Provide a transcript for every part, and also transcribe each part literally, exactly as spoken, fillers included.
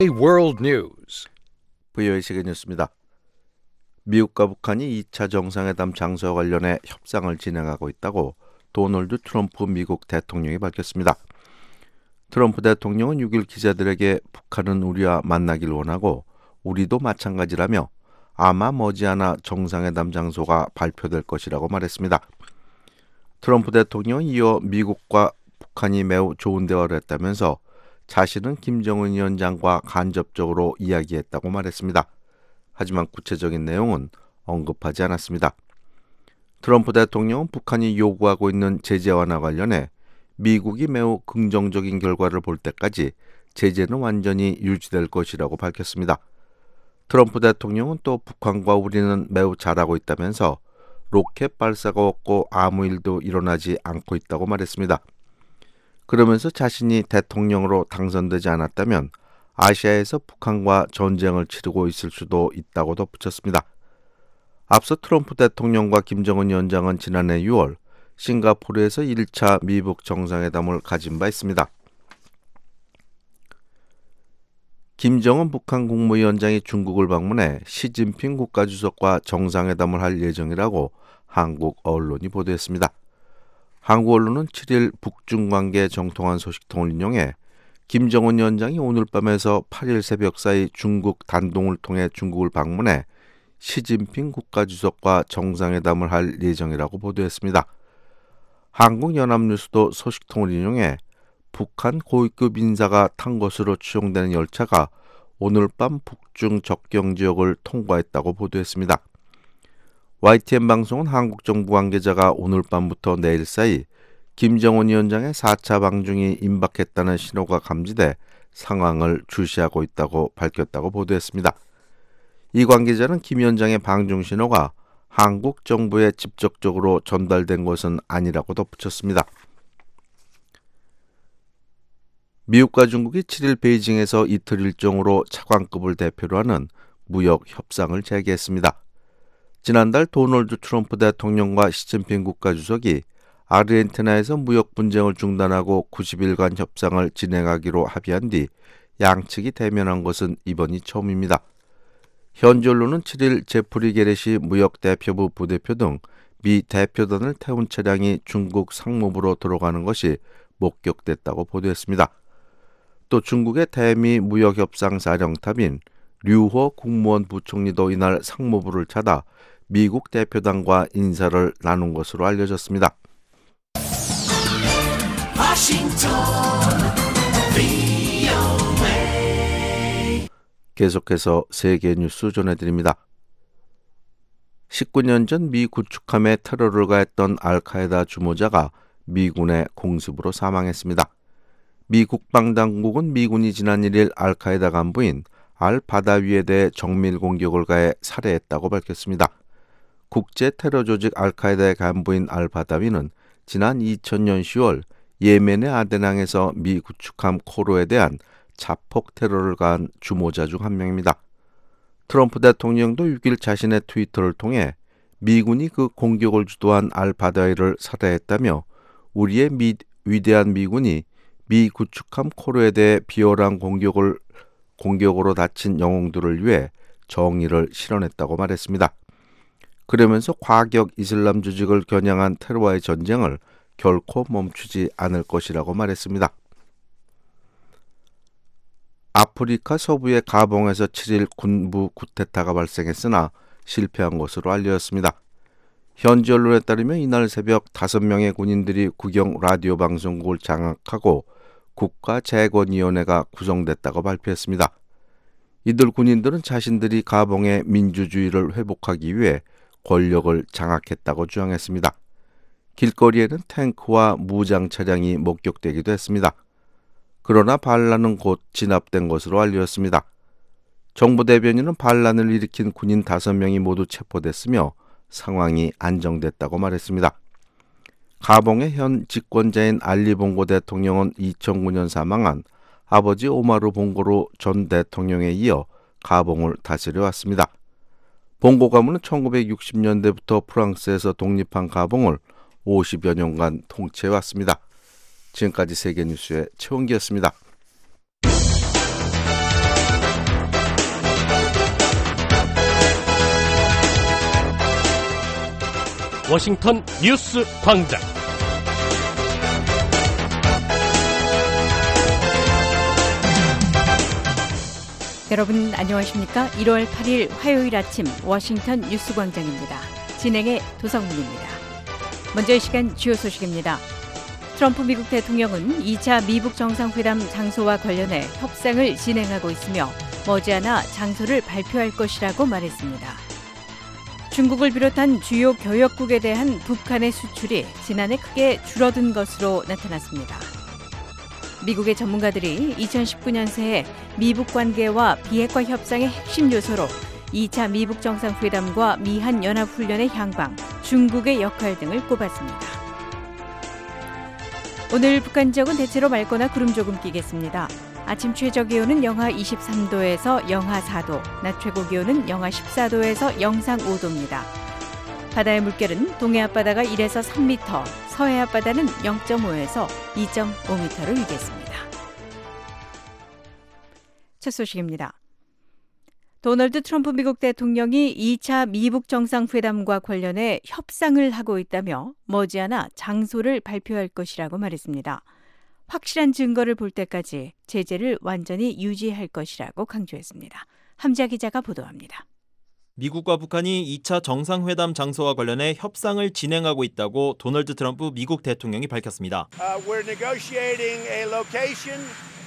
World News. 브이오에이 세계 뉴스입니다. 미국과 북한이 이 차 정상회담 장소와 관련해 협상을 진행하고 있다고 도널드 트럼프 미국 대통령이 밝혔습니다. 트럼프 대통령은 육 일 기자들에게 북한은 우리와 만나길 원하고 우리도 마찬가지라며 아마 머지않아 정상회담 장소가 발표될 것이라고 말했습니다. 트럼프 대통령은 이어 미국과 북한이 매우 좋은 대화를 했다면서 자신은 김정은 위원장과 간접적으로 이야기했다고 말했습니다. 하지만 구체적인 내용은 언급하지 않았습니다. 트럼프 대통령은 북한이 요구하고 있는 제재 완화 관련해 미국이 매우 긍정적인 결과를 볼 때까지 제재는 완전히 유지될 것이라고 밝혔습니다. 트럼프 대통령은 또 북한과 우리는 매우 잘하고 있다면서 로켓 발사가 없고 아무 일도 일어나지 않고 있다고 말했습니다. 그러면서 자신이 대통령으로 당선되지 않았다면 아시아에서 북한과 전쟁을 치르고 있을 수도 있다고 덧붙였습니다. 앞서 트럼프 대통령과 김정은 위원장은 지난해 유월 싱가포르에서 일 차 미북 정상회담을 가진 바 있습니다. 김정은 북한 국무위원장이 중국을 방문해 시진핑 국가주석과 정상회담을 할 예정이라고 한국 언론이 보도했습니다. 한국 언론은 칠 일 북중 관계 정통한 소식통을 인용해 김정은 위원장이 오늘 밤에서 팔 일 새벽 사이 중국 단동을 통해 중국을 방문해 시진핑 국가주석과 정상회담을 할 예정이라고 보도했습니다. 한국연합뉴스도 소식통을 인용해 북한 고위급 인사가 탄 것으로 추정되는 열차가 오늘 밤 북중 접경 지역을 통과했다고 보도했습니다. 와이티엔 방송은 한국 정부 관계자가 오늘 밤부터 내일 사이 김정은 위원장의 사 차 방중이 임박했다는 신호가 감지돼 상황을 주시하고 있다고 밝혔다고 보도했습니다. 이 관계자는 김 위원장의 방중 신호가 한국 정부에 직접적으로 전달된 것은 아니라고 덧붙였습니다. 미국과 중국이 칠 일 베이징에서 이틀 일정으로 차관급을 대표로 하는 무역 협상을 재개했습니다. 지난달 도널드 트럼프 대통령과 시진핑 국가주석이 아르헨티나에서 무역 분쟁을 중단하고 구십 일간 협상을 진행하기로 합의한 뒤 양측이 대면한 것은 이번이 처음입니다. 현지 언론은 칠 일 제프리 게렛이 무역대표부 부대표 등 미 대표단을 태운 차량이 중국 상무부로 들어가는 것이 목격됐다고 보도했습니다. 또 중국의 대미 무역협상사령탑인 류호 국무원 부총리도 이날 상무부를 찾아 미국 대표단과 인사를 나눈 것으로 알려졌습니다. 계속해서 세계 뉴스 전해드립니다. 십구 년 전 미 구축함에 테러를 가했던 알카에다 주모자가 미군의 공습으로 사망했습니다. 미 국방당국은 미군이 지난 일 일 알카에다 간부인 알-바다위에 대해 정밀 공격을 가해 살해했다고 밝혔습니다. 국제 테러 조직 알카에다의 간부인 알-바다위는 지난 이천 년 시월 예멘의 아데낭에서 미 구축함 코로에 대한 자폭 테러를 가한 주모자 중 한 명입니다. 트럼프 대통령도 육 일 자신의 트위터를 통해 미군이 그 공격을 주도한 알-바다위를 살해했다며 우리의 미, 위대한 미군이 미 구축함 코로에 대해 비열한 공격을, 공격으로 다친 영웅들을 위해 정의를 실현했다고 말했습니다. 그러면서 과격 이슬람 조직을 겨냥한 테러와의 전쟁을 결코 멈추지 않을 것이라고 말했습니다. 아프리카 서부의 가봉에서 칠 일 군부 쿠데타가 발생했으나 실패한 것으로 알려졌습니다. 현지 언론에 따르면 이날 새벽 다섯 명의 군인들이 국영 라디오 방송국을 장악하고 국가재건위원회가 구성됐다고 발표했습니다. 이들 군인들은 자신들이 가봉의 민주주의를 회복하기 위해 권력을 장악했다고 주장했습니다. 길거리에는 탱크와 무장 차량이 목격되기도 했습니다. 그러나 반란은 곧 진압된 것으로 알려졌습니다. 정부 대변인은 반란을 일으킨 군인 다섯 명이 모두 체포됐으며 상황이 안정됐다고 말했습니다. 가봉의 현 집권자인 알리 봉고 대통령은 이천구 년 사망한 아버지 오마르 봉고로 전 대통령에 이어 가봉을 다스려 왔습니다. 봉고 가문은 천구백육십 년대부터 프랑스에서 독립한 가봉을 오십여 년간 통치해왔습니다. 지금까지 세계뉴스의 최원기였습니다. 워싱턴 뉴스 광장. 여러분 안녕하십니까? 일월 팔일 화요일 아침 워싱턴 뉴스 광장입니다. 진행의 도성문입니다. 먼저 이 시간 주요 소식입니다. 트럼프 미국 대통령은 이 차 미북 정상회담 장소와 관련해 협상을 진행하고 있으며 머지않아 장소를 발표할 것이라고 말했습니다. 중국을 비롯한 주요 교역국에 대한 북한의 수출이 지난해 크게 줄어든 것으로 나타났습니다. 미국의 전문가들이 이천십구 년 새해 미북 관계와 비핵화 협상의 핵심 요소로 이 차 미북 정상회담과 미한 연합훈련의 향방, 중국의 역할 등을 꼽았습니다. 오늘 북한 지역은 대체로 맑거나 구름 조금 끼겠습니다. 아침 최저 기온은 영하 이십삼 도에서 영하 사 도, 낮 최고 기온은 영하 십사 도에서 영상 오 도입니다. 바다의 물결은 동해 앞바다가 일에서 삼 미터, 서해 앞바다는 영 점 오에서 이 점 오 미터로 일겠습니다. 첫 소식입니다. 도널드 트럼프 미국 대통령이 이 차 미북 정상회담과 관련해 협상을 하고 있다며 머지않아 장소를 발표할 것이라고 말했습니다. 확실한 증거를 볼 때까지 제재를 완전히 유지할 것이라고 강조했습니다. 함자 기자가 보도합니다. 미국과 북한이 이 차 정상회담 장소와 관련해 협상을 진행하고 있다고 도널드 트럼프 미국 대통령이 밝혔습니다. Uh, we're negotiating a location.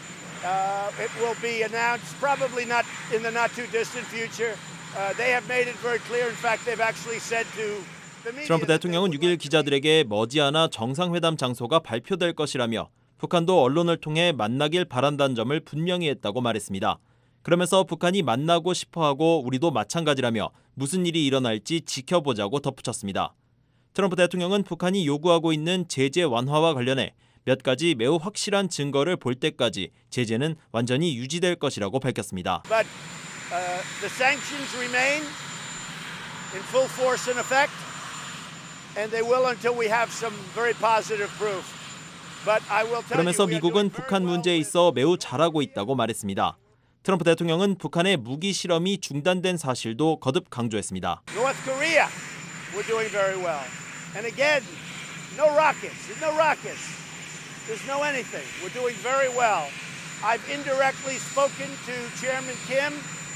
Uh, it will be announced probably not in the not too distant future. Uh, they have made it very clear. In fact, they've actually said to the media. 트럼프 대통령은 육 일 기자들에게 머지않아 정상회담 장소가 발표될 것이라며 북한도 언론을 통해 만나길 바란다는 점을 분명히 했다고 말했습니다. 그러면서 북한이 만나고 싶어하고 우리도 마찬가지라며 무슨 일이 일어날지 지켜보자고 덧붙였습니다. 트럼프 대통령은 북한이 요구하고 있는 제재 완화와 관련해 몇 가지 매우 확실한 증거를 볼 때까지 제재는 완전히 유지될 것이라고 밝혔습니다. But uh, the sanctions remain in full force and effect, and they will until we have some very positive proof. But I will tell you, 그러면서 미국은 북한 문제에 있어 매우 잘하고 있다고 말했습니다. 트럼프 대통령은 북한의 무기 실험이 중단된 사실도 거듭 강조했습니다. North Korea, we're doing very well. And again, no rockets, no rockets. There's no anything. We're doing very well. I've indirectly spoken to Chairman Kim,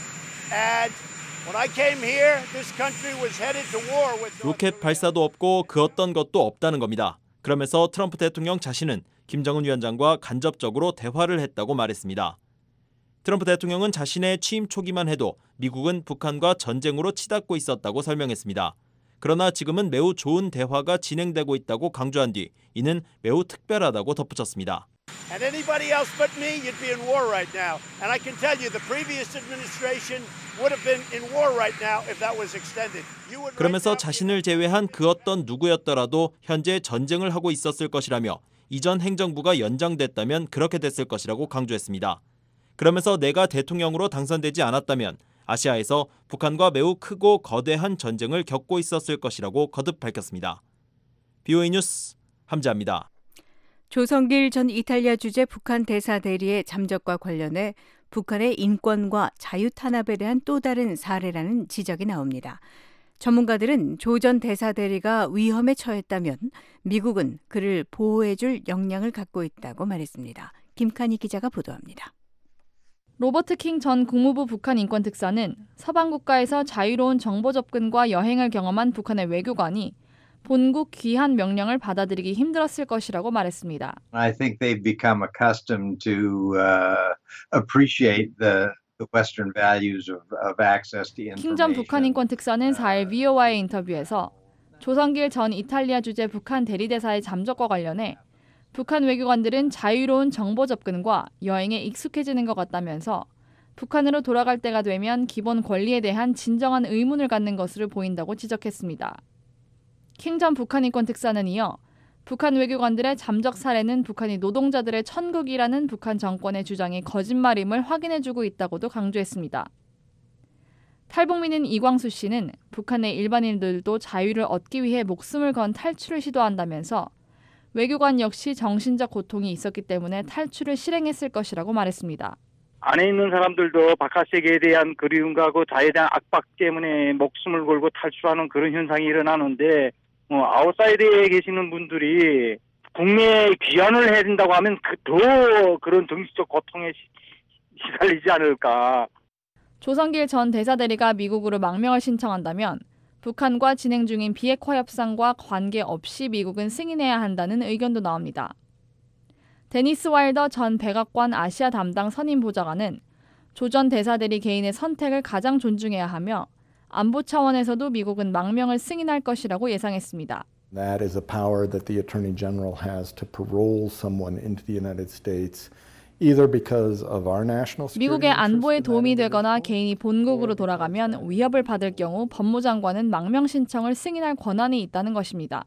and when I came here, this country was headed to war with North 로켓 발사도 없고 그 어떤 것도 없다는 겁니다. 그러면서 트럼프 대통령 자신은 김정은 위원장과 간접적으로 대화를 했다고 말했습니다. 트럼프 대통령은 자신의 취임 초기만 해도 미국은 북한과 전쟁으로 치닫고 있었다고 설명했습니다. 그러나 지금은 매우 좋은 대화가 진행되고 있다고 강조한 뒤 이는 매우 특별하다고 덧붙였습니다. And anybody else but me, you'd be in war right now. And I can tell you the previous administration would have been in war right now if that was extended. 그러면서 자신을 제외한 그 어떤 누구였더라도 현재 전쟁을 하고 있었을 것이라며 이전 행정부가 연장됐다면 그렇게 됐을 것이라고 강조했습니다. 그러면서 내가 대통령으로 당선되지 않았다면 아시아에서 북한과 매우 크고 거대한 전쟁을 겪고 있었을 것이라고 거듭 밝혔습니다. 비오에이 뉴스 함자입니다. 조성길 전 이탈리아 주재 북한 대사 대리의 잠적과 관련해 북한의 인권과 자유 탄압에 대한 또 다른 사례라는 지적이 나옵니다. 전문가들은 조 전 대사 대리가 위험에 처했다면 미국은 그를 보호해줄 역량을 갖고 있다고 말했습니다. 김칸희 기자가 보도합니다. 로버트 킹 전 국무부 북한 인권특사는 서방 국가에서 자유로운 정보 접근과 여행을 경험한 북한의 외교관이 본국 귀한 명령을 받아들이기 힘들었을 것이라고 말했습니다. I think they've become accustomed to uh, appreciate the the Western values of, of access to information. 킹 전 북한 인권특사는 사 일 브이오아이의 인터뷰에서 조성길 전 이탈리아 주재 북한 대리대사의 잠적과 관련해 북한 외교관들은 자유로운 정보 접근과 여행에 익숙해지는 것 같다면서 북한으로 돌아갈 때가 되면 기본 권리에 대한 진정한 의문을 갖는 것으로 보인다고 지적했습니다. 킹 전 북한 인권 특사는 이어 북한 외교관들의 잠적 사례는 북한이 노동자들의 천국이라는 북한 정권의 주장이 거짓말임을 확인해주고 있다고도 강조했습니다. 탈북민인 이광수 씨는 북한의 일반인들도 자유를 얻기 위해 목숨을 건 탈출을 시도한다면서 외교관 역시 정신적 고통이 있었기 때문에 탈출을 실행했을 것이라고 말했습니다. 안에 있는 사람들도 바깥 세계에 대한 그리움과 그 자유에 대한 압박 때문에 목숨을 걸고 탈출하는 그런 현상이 일어나는데 어, 아웃사이드에 계시는 분들이 국내에 귀환을 해야 된다고 하면 그 더 그런 정치적 고통에 시, 시달리지 않을까. 조성길 전 대사대리가 미국으로 망명을 신청한다면 북한과 진행 중인 비핵화 협상과 관계없이 미국은 승인해야 한다는 의견도 나옵니다. 데니스 와일더 전 백악관 아시아 담당 선임 보좌관은 조 전 대사대리 개인의 선택을 가장 존중해야 하며 안보 차원에서도 미국은 망명을 승인할 것이라고 예상했습니다. That is a power that the Attorney General has to parole someone into the United States. 미국의 안보에 도움이 되거나 개인이 본국으로 돌아가면 위협을 받을 경우 법무장관은 망명 신청을 승인할 권한이 있다는 것입니다.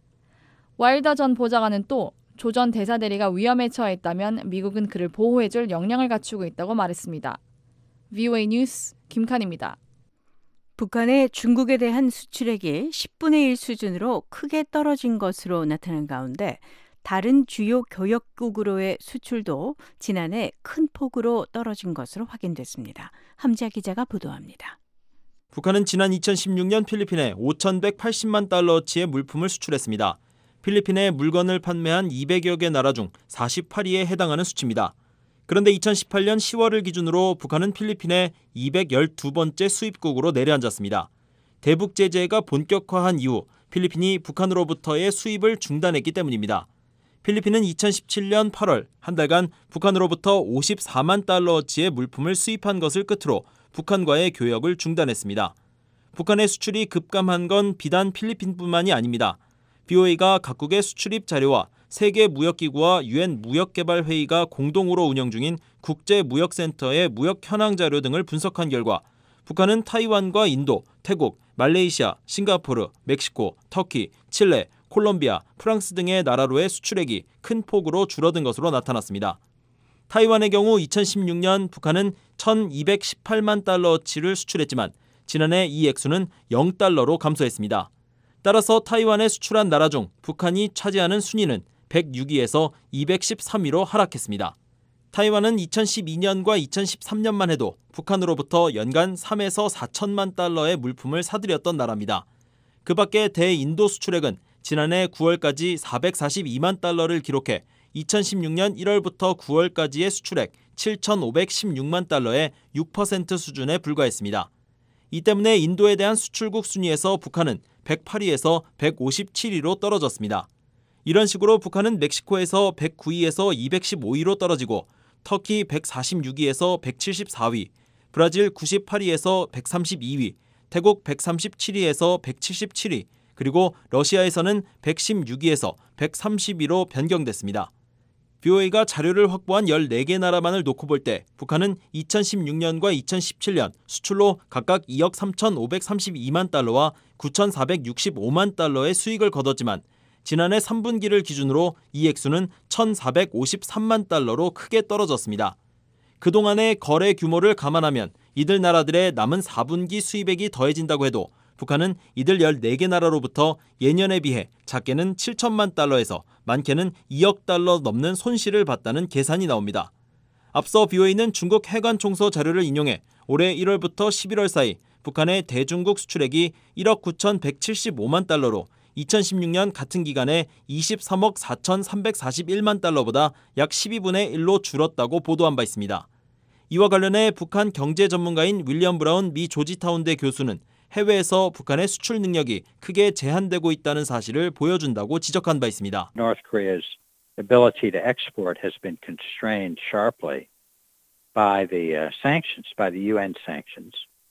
와일더 전 보좌관은 또 조 전 대사대리가 위험에 처했다면 미국은 그를 보호해줄 역량을 갖추고 있다고 말했습니다. 브이오에이 뉴스 김칸입니다. 북한의 중국에 대한 수출액이 십분의 일 수준으로 크게 떨어진 것으로 나타난 가운데 다른 주요 교역국으로의 수출도 지난해 큰 폭으로 떨어진 것으로 확인됐습니다. 함지아 기자가 보도합니다. 북한은 지난 이천십육 년 필리핀에 오천백팔십만 달러어치의 물품을 수출했습니다. 필리핀에 물건을 판매한 이백여 개 나라 중 사십팔 위에 해당하는 수치입니다. 그런데 이천십팔 년 시월을 기준으로 북한은 필리핀의 이백십이 번째 수입국으로 내려앉았습니다. 대북 제재가 본격화한 이후 필리핀이 북한으로부터의 수입을 중단했기 때문입니다. 필리핀은 이천십칠 년 팔월 한 달간 북한으로부터 오십사만 달러어치의 물품을 수입한 것을 끝으로 북한과의 교역을 중단했습니다. 북한의 수출이 급감한 건 비단 필리핀뿐만이 아닙니다. 브이오에이가 각국의 수출입 자료와 세계무역기구와 유엔 무역개발회의가 공동으로 운영 중인 국제무역센터의 무역 현황 자료 등을 분석한 결과 북한은 타이완과 인도, 태국, 말레이시아, 싱가포르, 멕시코, 터키, 칠레, 콜롬비아, 프랑스 등의 나라로의 수출액이 큰 폭으로 줄어든 것으로 나타났습니다. 타이완의 경우 이천십육 년 북한은 천이백십팔만 달러어치를 수출했지만 지난해 이 액수는 영 달러로 감소했습니다. 따라서 타이완에 수출한 나라 중 북한이 차지하는 순위는 백육 위에서 이백십삼 위로 하락했습니다. 타이완은 이천십이 년과 이천십삼 년만 해도 북한으로부터 연간 삼에서 사천만 달러의 물품을 사들였던 나라입니다. 그 밖에 대인도 수출액은 지난해 구월까지 사백사십이만 달러를 기록해 이천십육 년 일월부터 구월까지의 수출액 칠천오백십육만 달러의 육 퍼센트 수준에 불과했습니다. 이 때문에 인도에 대한 수출국 순위에서 북한은 백팔 위에서 백오십칠 위로 떨어졌습니다. 이런 식으로 북한은 멕시코에서 백구 위에서 이백십오 위로 떨어지고 터키 백사십육 위에서 백칠십사 위, 브라질 구십팔 위에서 백삼십이 위, 태국 백삼십칠 위에서 백칠십칠 위, 그리고 러시아에서는 백십육 위에서 백삼십 위로 변경됐습니다. 브이오에이가 자료를 확보한 열네 개 나라만을 놓고 볼 때 북한은 이천십육 년과 이천십칠 년 수출로 각각 이억 삼천오백삼십이만 달러와 구천사백육십오만 달러의 수익을 거뒀지만 지난해 삼 분기를 기준으로 이 액수는 천사백오십삼만 달러로 크게 떨어졌습니다. 그동안의 거래 규모를 감안하면 이들 나라들의 남은 사 분기 수입액이 더해진다고 해도 북한은 이들 열네 개 나라로부터 예년에 비해 작게는 칠천만 달러에서 많게는 이억 달러 넘는 손실을 봤다는 계산이 나옵니다. 앞서 브이오에이는 중국 해관총서 자료를 인용해 올해 일월부터 십일월 사이 북한의 대중국 수출액이 일억 구천백칠십오만 달러로 이천십육 년 같은 기간에 이십삼억 사천삼백사십일만 달러보다 약 십이분의 일로 줄었다고 보도한 바 있습니다. 이와 관련해 북한 경제 전문가인 윌리엄 브라운 미 조지타운대 교수는 해외에서 북한의 수출 능력이 크게 제한되고 있다는 사실을 보여준다고 지적한 바 있습니다. North Korea's ability to export has been constrained sharply by the uh, sanctions, by the 유엔 sanctions.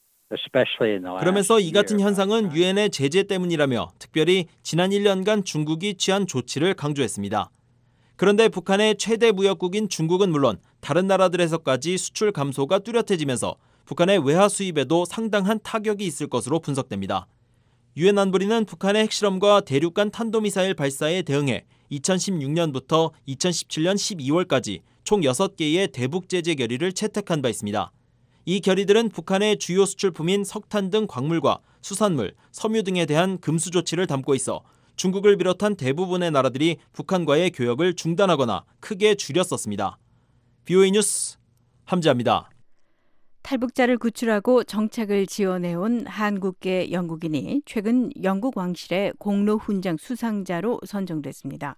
그러면서 이 같은 현상은 유엔의 제재 때문이라며 특별히 지난 일 년간 중국이 취한 조치를 강조했습니다. 그런데 북한의 최대 무역국인 중국은 물론 다른 나라들에서까지 수출 감소가 뚜렷해지면서 북한의 외화 수입에도 상당한 타격이 있을 것으로 분석됩니다. 유엔 안보리는 북한의 핵실험과 대륙간 탄도미사일 발사에 대응해 이천십육 년부터 이천십칠 년 십이월까지 총 여섯 개의 대북 제재 결의를 채택한 바 있습니다. 이 결의들은 북한의 주요 수출품인 석탄 등 광물과 수산물, 섬유 등에 대한 금수 조치를 담고 있어 중국을 비롯한 대부분의 나라들이 북한과의 교역을 중단하거나 크게 줄였었습니다. 브이오에이 뉴스 함지아입니다. 탈북자를 구출하고 정착을 지원해온 한국계 영국인이 최근 영국 왕실의 공로 훈장 수상자로 선정됐습니다.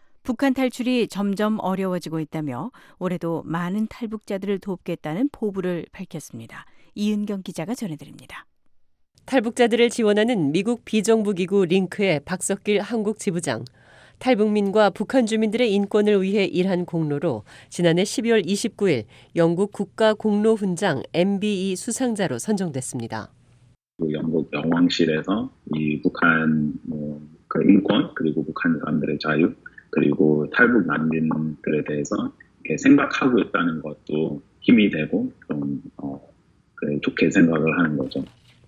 북한 탈출이 점점 어려워지고 있다며 올해도 많은 탈북자들을 돕겠다는 포부를 밝혔습니다. 이은경 기자가 전해드립니다. 탈북자들을 지원하는 미국 비정부기구 링크의 박석길 한국 지부장. 탈북민과 북한 주민들의 인권을 위해 일한 공로로 지난해 십이월 이십구일 영국 국가공로훈장 엠비이 수상자로 선정됐습니다. 영국 영왕실에서 이 북한 뭐 그 인권 그리고 북한 사람들의 자유 그리고 탈북 난민들에 대해서 이렇게 생각하고 있다는 것도 힘이 되고 좀 어, 그래, 좋게 생각을 하는 거죠.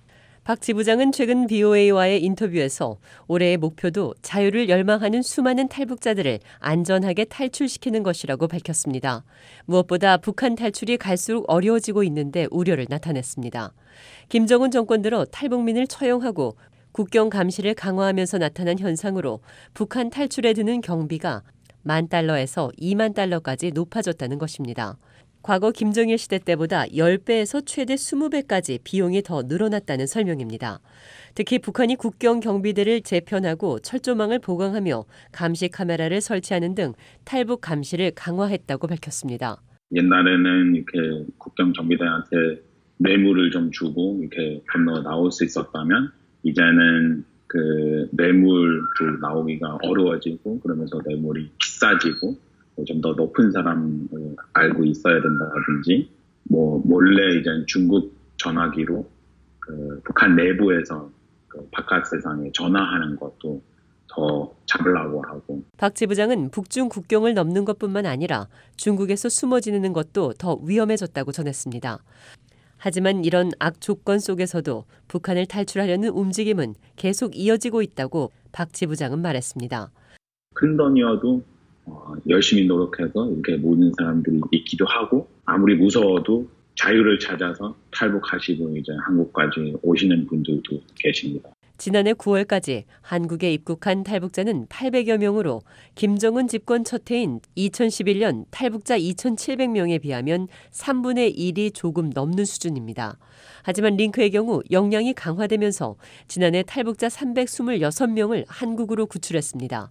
박 지부장은 최근 비오에이와의 인터뷰에서 올해의 목표도 자유를 열망하는 수많은 탈북자들을 안전하게 탈출시키는 것이라고 밝혔습니다. 무엇보다 북한 탈출이 갈수록 어려워지고 있는데 우려를 나타냈습니다. 김정은 정권 들어 탈북민을 처형하고 국경 감시를 강화하면서 나타난 현상으로 북한 탈출에 드는 경비가 만 달러에서 이만 달러까지 높아졌다는 것입니다. 과거 김정일 시대 때보다 십 배에서 최대 이십 배까지 비용이 더 늘어났다는 설명입니다. 특히 북한이 국경 경비대를 재편하고 철조망을 보강하며 감시 카메라를 설치하는 등 탈북 감시를 강화했다고 밝혔습니다. 옛날에는 이렇게 국경 경비대한테 뇌물을 좀 주고 이렇게 건너 나올 수 있었다면 이제는 그 뇌물도 나오기가 어려워지고 그러면서 뇌물이 비싸지고 좀 더 높은 사람을 알고 있어야 된다든지 뭐 몰래 이제 중국 전화기로 그 북한 내부에서 그 바깥 세상에 전화하는 것도 더 잡으려고 하고. 박 지부장은 북중 국경을 넘는 것뿐만 아니라 중국에서 숨어 지내는 것도 더 위험해졌다고 전했습니다. 하지만 이런 악조건 속에서도 북한을 탈출하려는 움직임은 계속 이어지고 있다고 박 지부장은 말했습니다. 큰 돈이어도 어, 열심히 노력해서 이렇게 모든 사람들이 있기도 하고 아무리 무서워도 자유를 찾아서 탈북하시고 이제 한국까지 오시는 분들도 계십니다. 지난해 구월까지 한국에 입국한 탈북자는 팔백여 명으로 김정은 집권 첫 해인 이천십일년 탈북자 이천칠백 명에 비하면 삼분의 일이 조금 넘는 수준입니다. 하지만 링크의 경우 역량이 강화되면서 지난해 탈북자 삼백이십육 명을 한국으로 구출했습니다.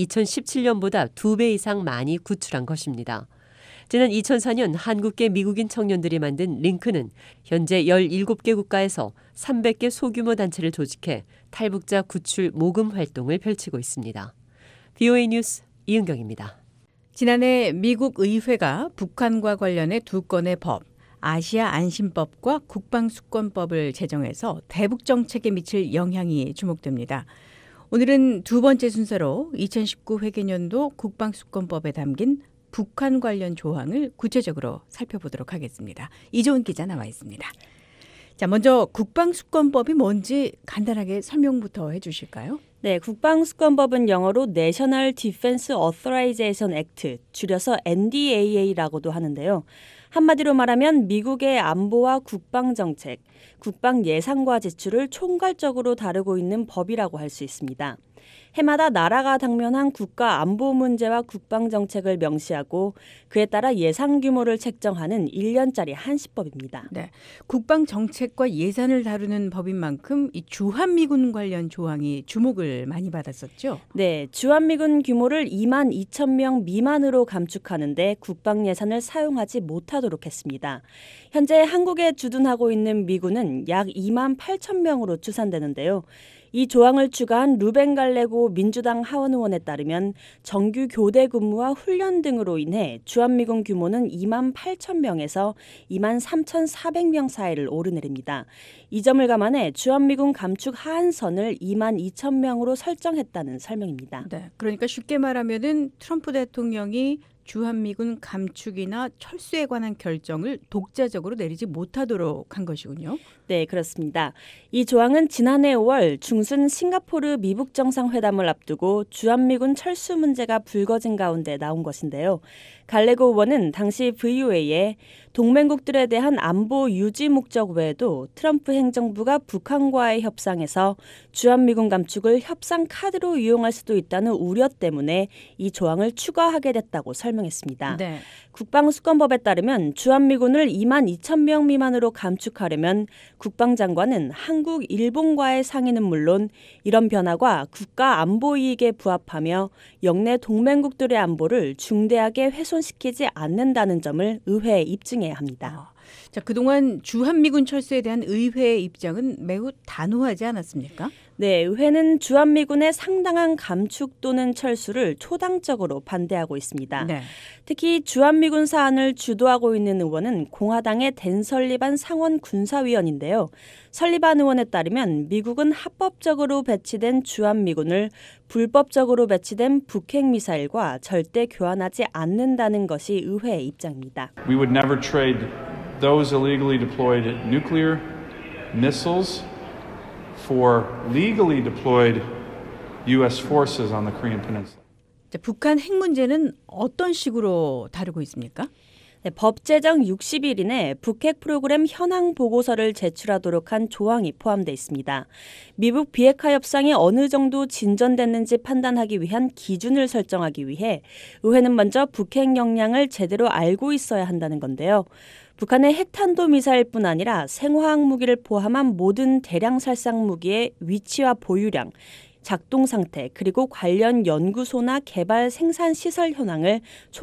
이천십칠년보다 두 배 이상 많이 구출한 것입니다. 지난 이천사년 한국계 미국인 청년들이 만든 링크는 현재 열일곱 개 국가에서 삼백 개 소규모 단체를 조직해 탈북자 구출 모금 활동을 펼치고 있습니다. 비오에이 뉴스 이은경입니다. 지난해 미국 의회가 북한과 관련해 두 건의 법, 아시아 안심법과 국방수권법을 제정해서 대북 정책에 미칠 영향이 주목됩니다. 오늘은 두 번째 순서로 이천십구 회계년도 국방수권법에 담긴 북한 관련 조항을 구체적으로 살펴보도록 하겠습니다. 이조은 기자 나와 있습니다. 자, 먼저 국방수권법이 뭔지 간단하게 설명부터 해주실까요? 네, 국방수권법은 영어로 National Defense Authorization Act, 줄여서 엔디에이에이라고도 하는데요. 한마디로 말하면 미국의 안보와 국방정책, 국방 예산과 지출을 총괄적으로 다루고 있는 법이라고 할 수 있습니다. 해마다 나라가 당면한 국가 안보 문제와 국방정책을 명시하고 그에 따라 예산 규모를 책정하는 일 년짜리 한시법입니다. 네, 국방정책과 예산을 다루는 법인 만큼 이 주한미군 관련 조항이 주목을 많이 받았었죠. 네, 주한미군 규모를 이만 이천 명 미만으로 감축하는데 국방 예산을 사용하지 못하도록 했습니다. 현재 한국에 주둔하고 있는 미군은 약 이만 팔천 명으로 추산되는데요. 이 조항을 추가한 루벤 갈레고 민주당 하원 의원에 따르면 정규 교대 근무와 훈련 등으로 인해 주한미군 규모는 이만 팔천 명에서 이만 삼천사백 명 사이를 오르내립니다. 이 점을 감안해 주한미군 감축 하한선을 이만 이천 명으로 설정했다는 설명입니다. 네, 그러니까 쉽게 말하면은 트럼프 대통령이 주한미군 감축이나 철수에 관한 결정을 독자적으로 내리지 못하도록 한 것이군요. 네, 그렇습니다. 이 조항은 지난해 오월 중순 싱가포르 미북 정상회담을 앞두고 주한미군 철수 문제가 불거진 가운데 나온 것인데요. 갈레고 의원은 당시 브이오에이에 동맹국들에 대한 안보 유지 목적 외에도 트럼프 행정부가 북한과의 협상에서 주한미군 감축을 협상 카드로 이용할 수도 있다는 우려 때문에 이 조항을 추가하게 됐다고 설명했습니다. 네. 국방수권법에 따르면 주한미군을 이만 이천 명 미만으로 감축하려면 국방장관은 한국, 일본과의 상의는 물론 이런 변화가 국가 안보 이익에 부합하며 영내 동맹국들의 안보를 중대하게 훼손시키지 않는다는 점을 의회에 입증해야 합니다. 자, 그동안 주한미군 철수에 대한 의회의 입장은 매우 단호하지 않았습니까? 네, 의회는 주한미군의 상당한 감축 또는 철수를 초당적으로 반대하고 있습니다. 네. 특히 주한미군 사안을 주도하고 있는 의원은 공화당의 댄 설리반 상원 군사위원인데요. 설리반 의원에 따르면 미국은 합법적으로 배치된 주한미군을 불법적으로 배치된 북핵미사일과 절대 교환하지 않는다는 것이 의회의 입장입니다. We would never trade those illegally deployed nuclear missiles for legally deployed U S forces on the Korean Peninsula. 자, 북한 핵 문제는 어떤 식으로 다루고 있습니까? 네, 법 제정 육십 일 이내 북핵 프로그램 현황 보고서를 제출하도록 한 조항이 포함되어 있습니다. 미북 비핵화 협상이 어느 정도 진전됐는지 판단하기 위한 기준을 설정하기 위해 의회는 먼저 북핵 역량을 제대로 알고 있어야 한다는 건데요. 북한의 핵탄도미사일뿐 아니라 생화학 무기를 포함한 모든 대량 살상 무기의 위치와 보유량, 작동 상태, 그리고 관련 연구소나 개발 생산 시설 현황을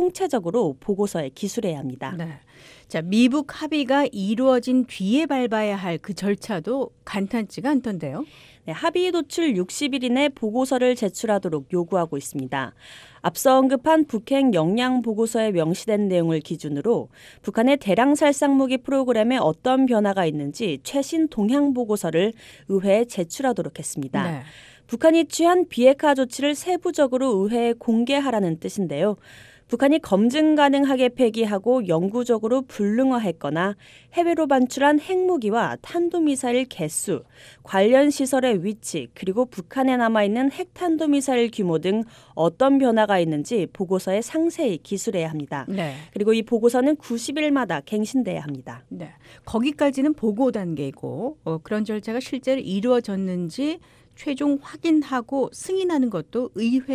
총체적으로 보고서에 기술해야 합니다. 네. 자, 미북 합의가 이루어진 뒤에 밟아야 할 그 절차도 간단치가 않던데요. 네, 합의 도출 육십 일 이내 보고서를 제출하도록 요구하고 있습니다. 앞서 언급한 북핵 역량 보고서에 명시된 내용을 기준으로 북한의 대량 살상 무기 프로그램에 어떤 변화가 있는지 최신 동향 보고서를 의회에 제출하도록 했습니다. 네. 북한이 취한 비핵화 조치를 세부적으로 의회에 공개하라는 뜻인데요. 북한이 검증 가능하게 폐기하고 영구적으로 불능화했거나 해외로 반출한 핵무기와 탄도미사일 개수, 관련 시설의 위치, 그리고 북한에 남아있는 핵탄도미사일 규모 등 어떤 변화가 있는지 보고서에 상세히 기술해야 합니다. 네. 그리고 이 보고서는 구십 일마다 갱신돼야 합니다. 네. 거기까지는 보고 단계이고 어, 그런 절차가 실제로 이루어졌는지 최종 확인하고 승인하는 것도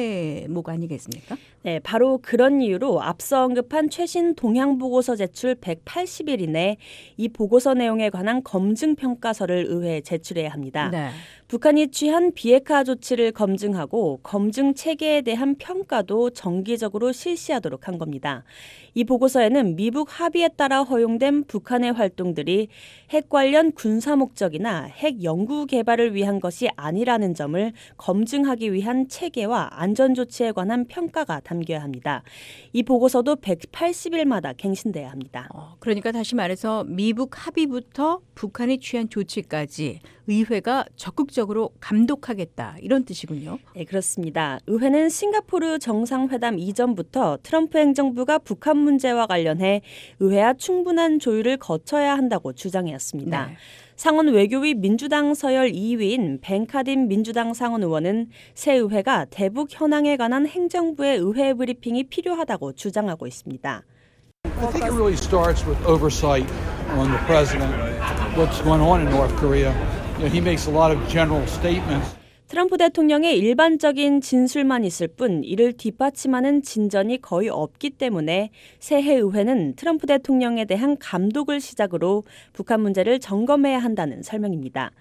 의회목 아니겠습니까? 네, 바로 그런 이유로 앞서 언급한 최신 동향 보고서 제출 백팔십 일 이내 이 보고서 내용에 관한 검증 평가서를 의회에 제출해야 합니다. 네. 북한이 취한 비핵화 조치를 검증하고 검증 체계에 대한 평가도 정기적으로 실시하도록 한 겁니다. 이 보고서에는 미북 합의에 따라 허용된 북한의 활동들이 핵 관련 군사 목적이나 핵 연구 개발을 위한 것이 아니라는 점을 검증하기 위한 체계와 안전 조치에 관한 평가가 담겨야 합니다. 이 보고서도 백팔십 일마다 갱신돼야 합니다. 어, 그러니까 다시 말해서 미북 합의부터 북한이 취한 조치까지 의회가 적극적으로 감독하겠다 이런 뜻이군요. 네, 그렇습니다. 의회는 싱가포르 정상회담 이전부터 트럼프 행정부가 북한 문제와 관련해 의회와 충분한 조율을 거쳐야 한다고 주장해왔습니다. 네. 상원 외교위 민주당 서열 이 위인 벤 카딘 민주당 상원 의원은 새 의회가 대북 현황에 관한 행정부의 의회 브리핑이 필요하다고 주장하고 있습니다. I think it really starts with oversight on the president, what's going on in North Korea. You know, he makes a lot of general statements. 트럼프 대통령의 일반적인 진술만 있을 뿐 이를 뒷받침하는 진전이 거의 없기 때문에 새해 의회는 트럼프 대통령에 대한 감독을 시작으로 북한 문제를 점검해야 한다는 설명입니다.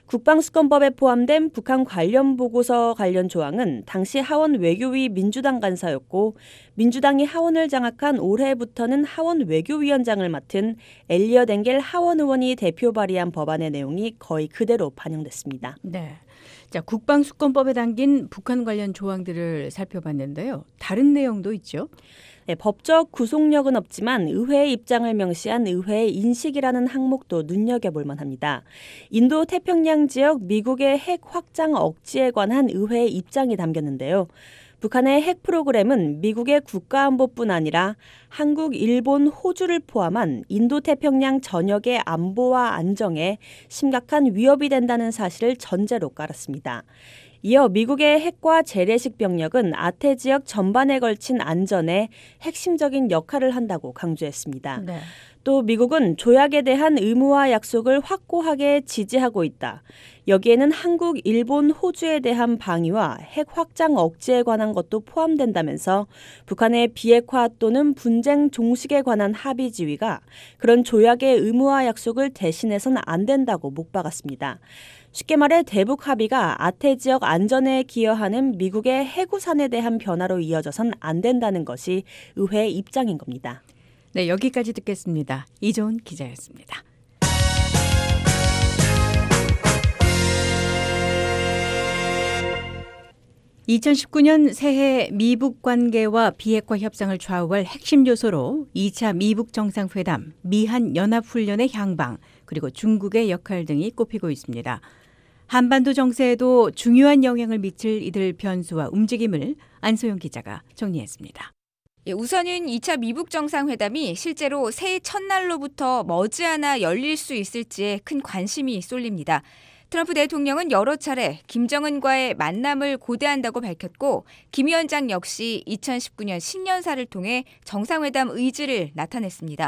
국방수권법에 포함된 북한 관련 보고서 관련 조항은 당시 하원 외교위 민주당 간사였고 민주당이 하원을 장악한 올해부터는 하원 외교위원장을 맡은 엘리엇 엥겔 하원 의원이 대표 발의한 법안의 내용이 거의 그대로 반영됐습니다. 네. 자, 국방수권법에 담긴 북한 관련 조항들을 살펴봤는데요. 다른 내용도 있죠? 네, 법적 구속력은 없지만 의회의 입장을 명시한 의회의 인식이라는 항목도 눈여겨볼 만합니다. 인도 태평양 지역 미국의 핵 확장 억지에 관한 의회의 입장이 담겼는데요. 북한의 핵 프로그램은 미국의 국가안보뿐 아니라 한국, 일본, 호주를 포함한 인도태평양 전역의 안보와 안정에 심각한 위협이 된다는 사실을 전제로 깔았습니다. 이어 미국의 핵과 재래식 병력은 아태 지역 전반에 걸친 안전에 핵심적인 역할을 한다고 강조했습니다. 네. 또 미국은 조약에 대한 의무와 약속을 확고하게 지지하고 있다. 여기에는 한국, 일본, 호주에 대한 방위와 핵 확장 억제에 관한 것도 포함된다면서 북한의 비핵화 또는 분쟁 종식에 관한 합의 지위가 그런 조약의 의무와 약속을 대신해서는 안 된다고 못 박았습니다. 쉽게 말해 대북 합의가 아태 지역 안전에 기여하는 미국의 해구산에 대한 변화로 이어져선 안 된다는 것이 의회의 입장인 겁니다. 네, 여기까지 듣겠습니다. 이조은 기자였습니다. 이천십구 년 새해 미북 관계와 비핵화 협상을 좌우할 핵심 요소로 이 차 미북 정상회담, 미한 연합훈련의 향방, 그리고 중국의 역할 등이 꼽히고 있습니다. 한반도 정세에도 중요한 영향을 미칠 이들 변수와 움직임을 안소영 기자가 정리했습니다. 예, 우선은 이 차 미북 정상회담이 실제로 새해 첫날로부터 머지않아 열릴 수 있을지에 큰 관심이 쏠립니다. 트럼프 대통령은 여러 차례 김정은과의 만남을 고대한다고 밝혔고 김 위원장 역시 이천십구 년 신년사를 통해 정상회담 의지를 나타냈습니다.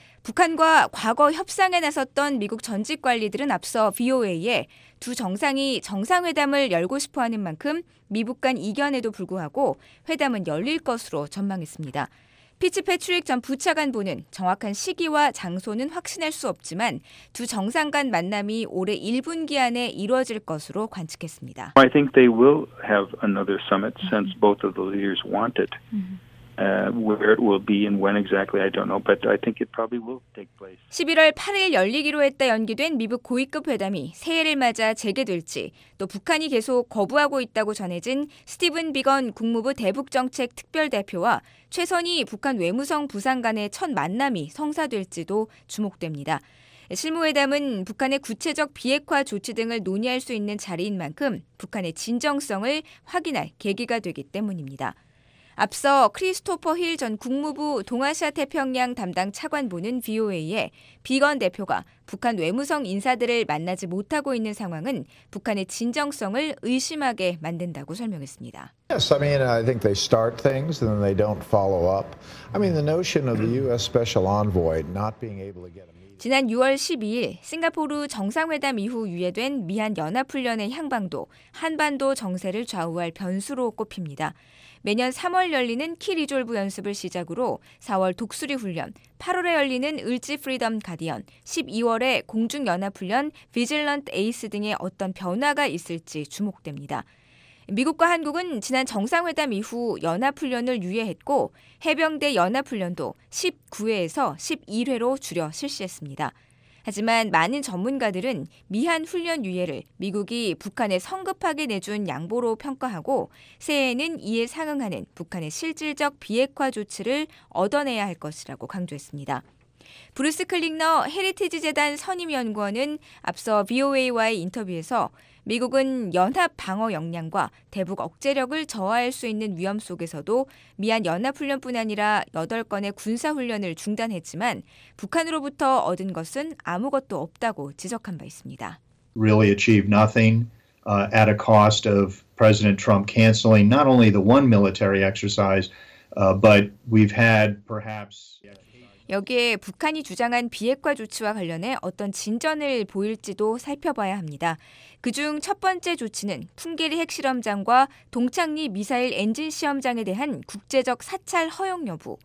북한과 과거 협상에 나섰던 미국 전직 관리들은 앞서 브이오에이에 두 정상이 정상회담을 열고 싶어하는 만큼 미북 간 이견에도 불구하고 회담은 열릴 것으로 전망했습니다. 피츠패트릭 전 부차관보는 정확한 시기와 장소는 확신할 수 없지만 두 정상 간 만남이 올해 일 분기 안에 이루어질 것으로 관측했습니다. I think they will have another summit since both of the leaders want it. Uh, where it will be and when exactly, I don't know, but I think it probably will take place. 십일월 팔일 열리기로 했다 연기된 미북 고위급 회담이 새해를 맞아 재개될지, 또 북한이 계속 거부하고 있다고 전해진 스티븐 비건 국무부 대북정책 특별대표와 최선희 북한 외무성 부상 간의 첫 만남이 성사될지도 주목됩니다. 실무회담은 북한의 구체적 비핵화 조치 등을 논의할 수 있는 자리인 만큼 북한의 진정성을 확인할 계기가 되기 때문입니다. 앞서 크리스토퍼 힐 전 국무부 동아시아 태평양 담당 차관보는 브이오에이에 비건 대표가 북한 외무성 인사들을 만나지 못하고 있는 상황은 북한의 진정성을 의심하게 만든다고 설명했습니다. Yes, I mean, I think they start things and then they don't follow up. I mean, the notion of the U S Special Envoy not being able to get a meeting. 지난 유월 십이일 싱가포르 정상회담 이후 유예된 미한 연합훈련의 향방도 한반도 정세를 좌우할 변수로 꼽힙니다. 매년 삼월 열리는 키 리졸브 연습을 시작으로 사월 독수리 훈련, 팔월에 열리는 을지 프리덤 가디언, 십이월에 공중연합훈련, 비질런트 에이스 등의 어떤 변화가 있을지 주목됩니다. 미국과 한국은 지난 정상회담 이후 연합훈련을 유예했고 해병대 연합훈련도 십구 회에서 십일 회로 줄여 실시했습니다. 하지만 많은 전문가들은 미한 훈련 유예를 미국이 북한에 성급하게 내준 양보로 평가하고 새해에는 이에 상응하는 북한의 실질적 비핵화 조치를 얻어내야 할 것이라고 강조했습니다. 브루스 클링너 헤리티지 재단 선임연구원은 앞서 브이오에이와의 인터뷰에서 미국은 연합 방어 역량과 대북 억제력을 저하할 수 있는 위험 속에서도 미한 연합훈련뿐 아니라 여덟 건의 군사훈련을 중단했지만 북한으로부터 얻은 것은 아무것도 없다고 지적한 바 있습니다. Really achieved nothing uh, at a cost of President Trump canceling not only the one military exercise, uh, but we've had perhaps... 여기에 북한이 주장한 비핵화 조치와 관련해 어떤 진전을 보일지도 살펴봐야 합니다. 그중 첫 번째 조치는 풍계리 핵실험장과 동창리 미사일 엔진 시험장에 대한 국제적 사찰 허용 여부.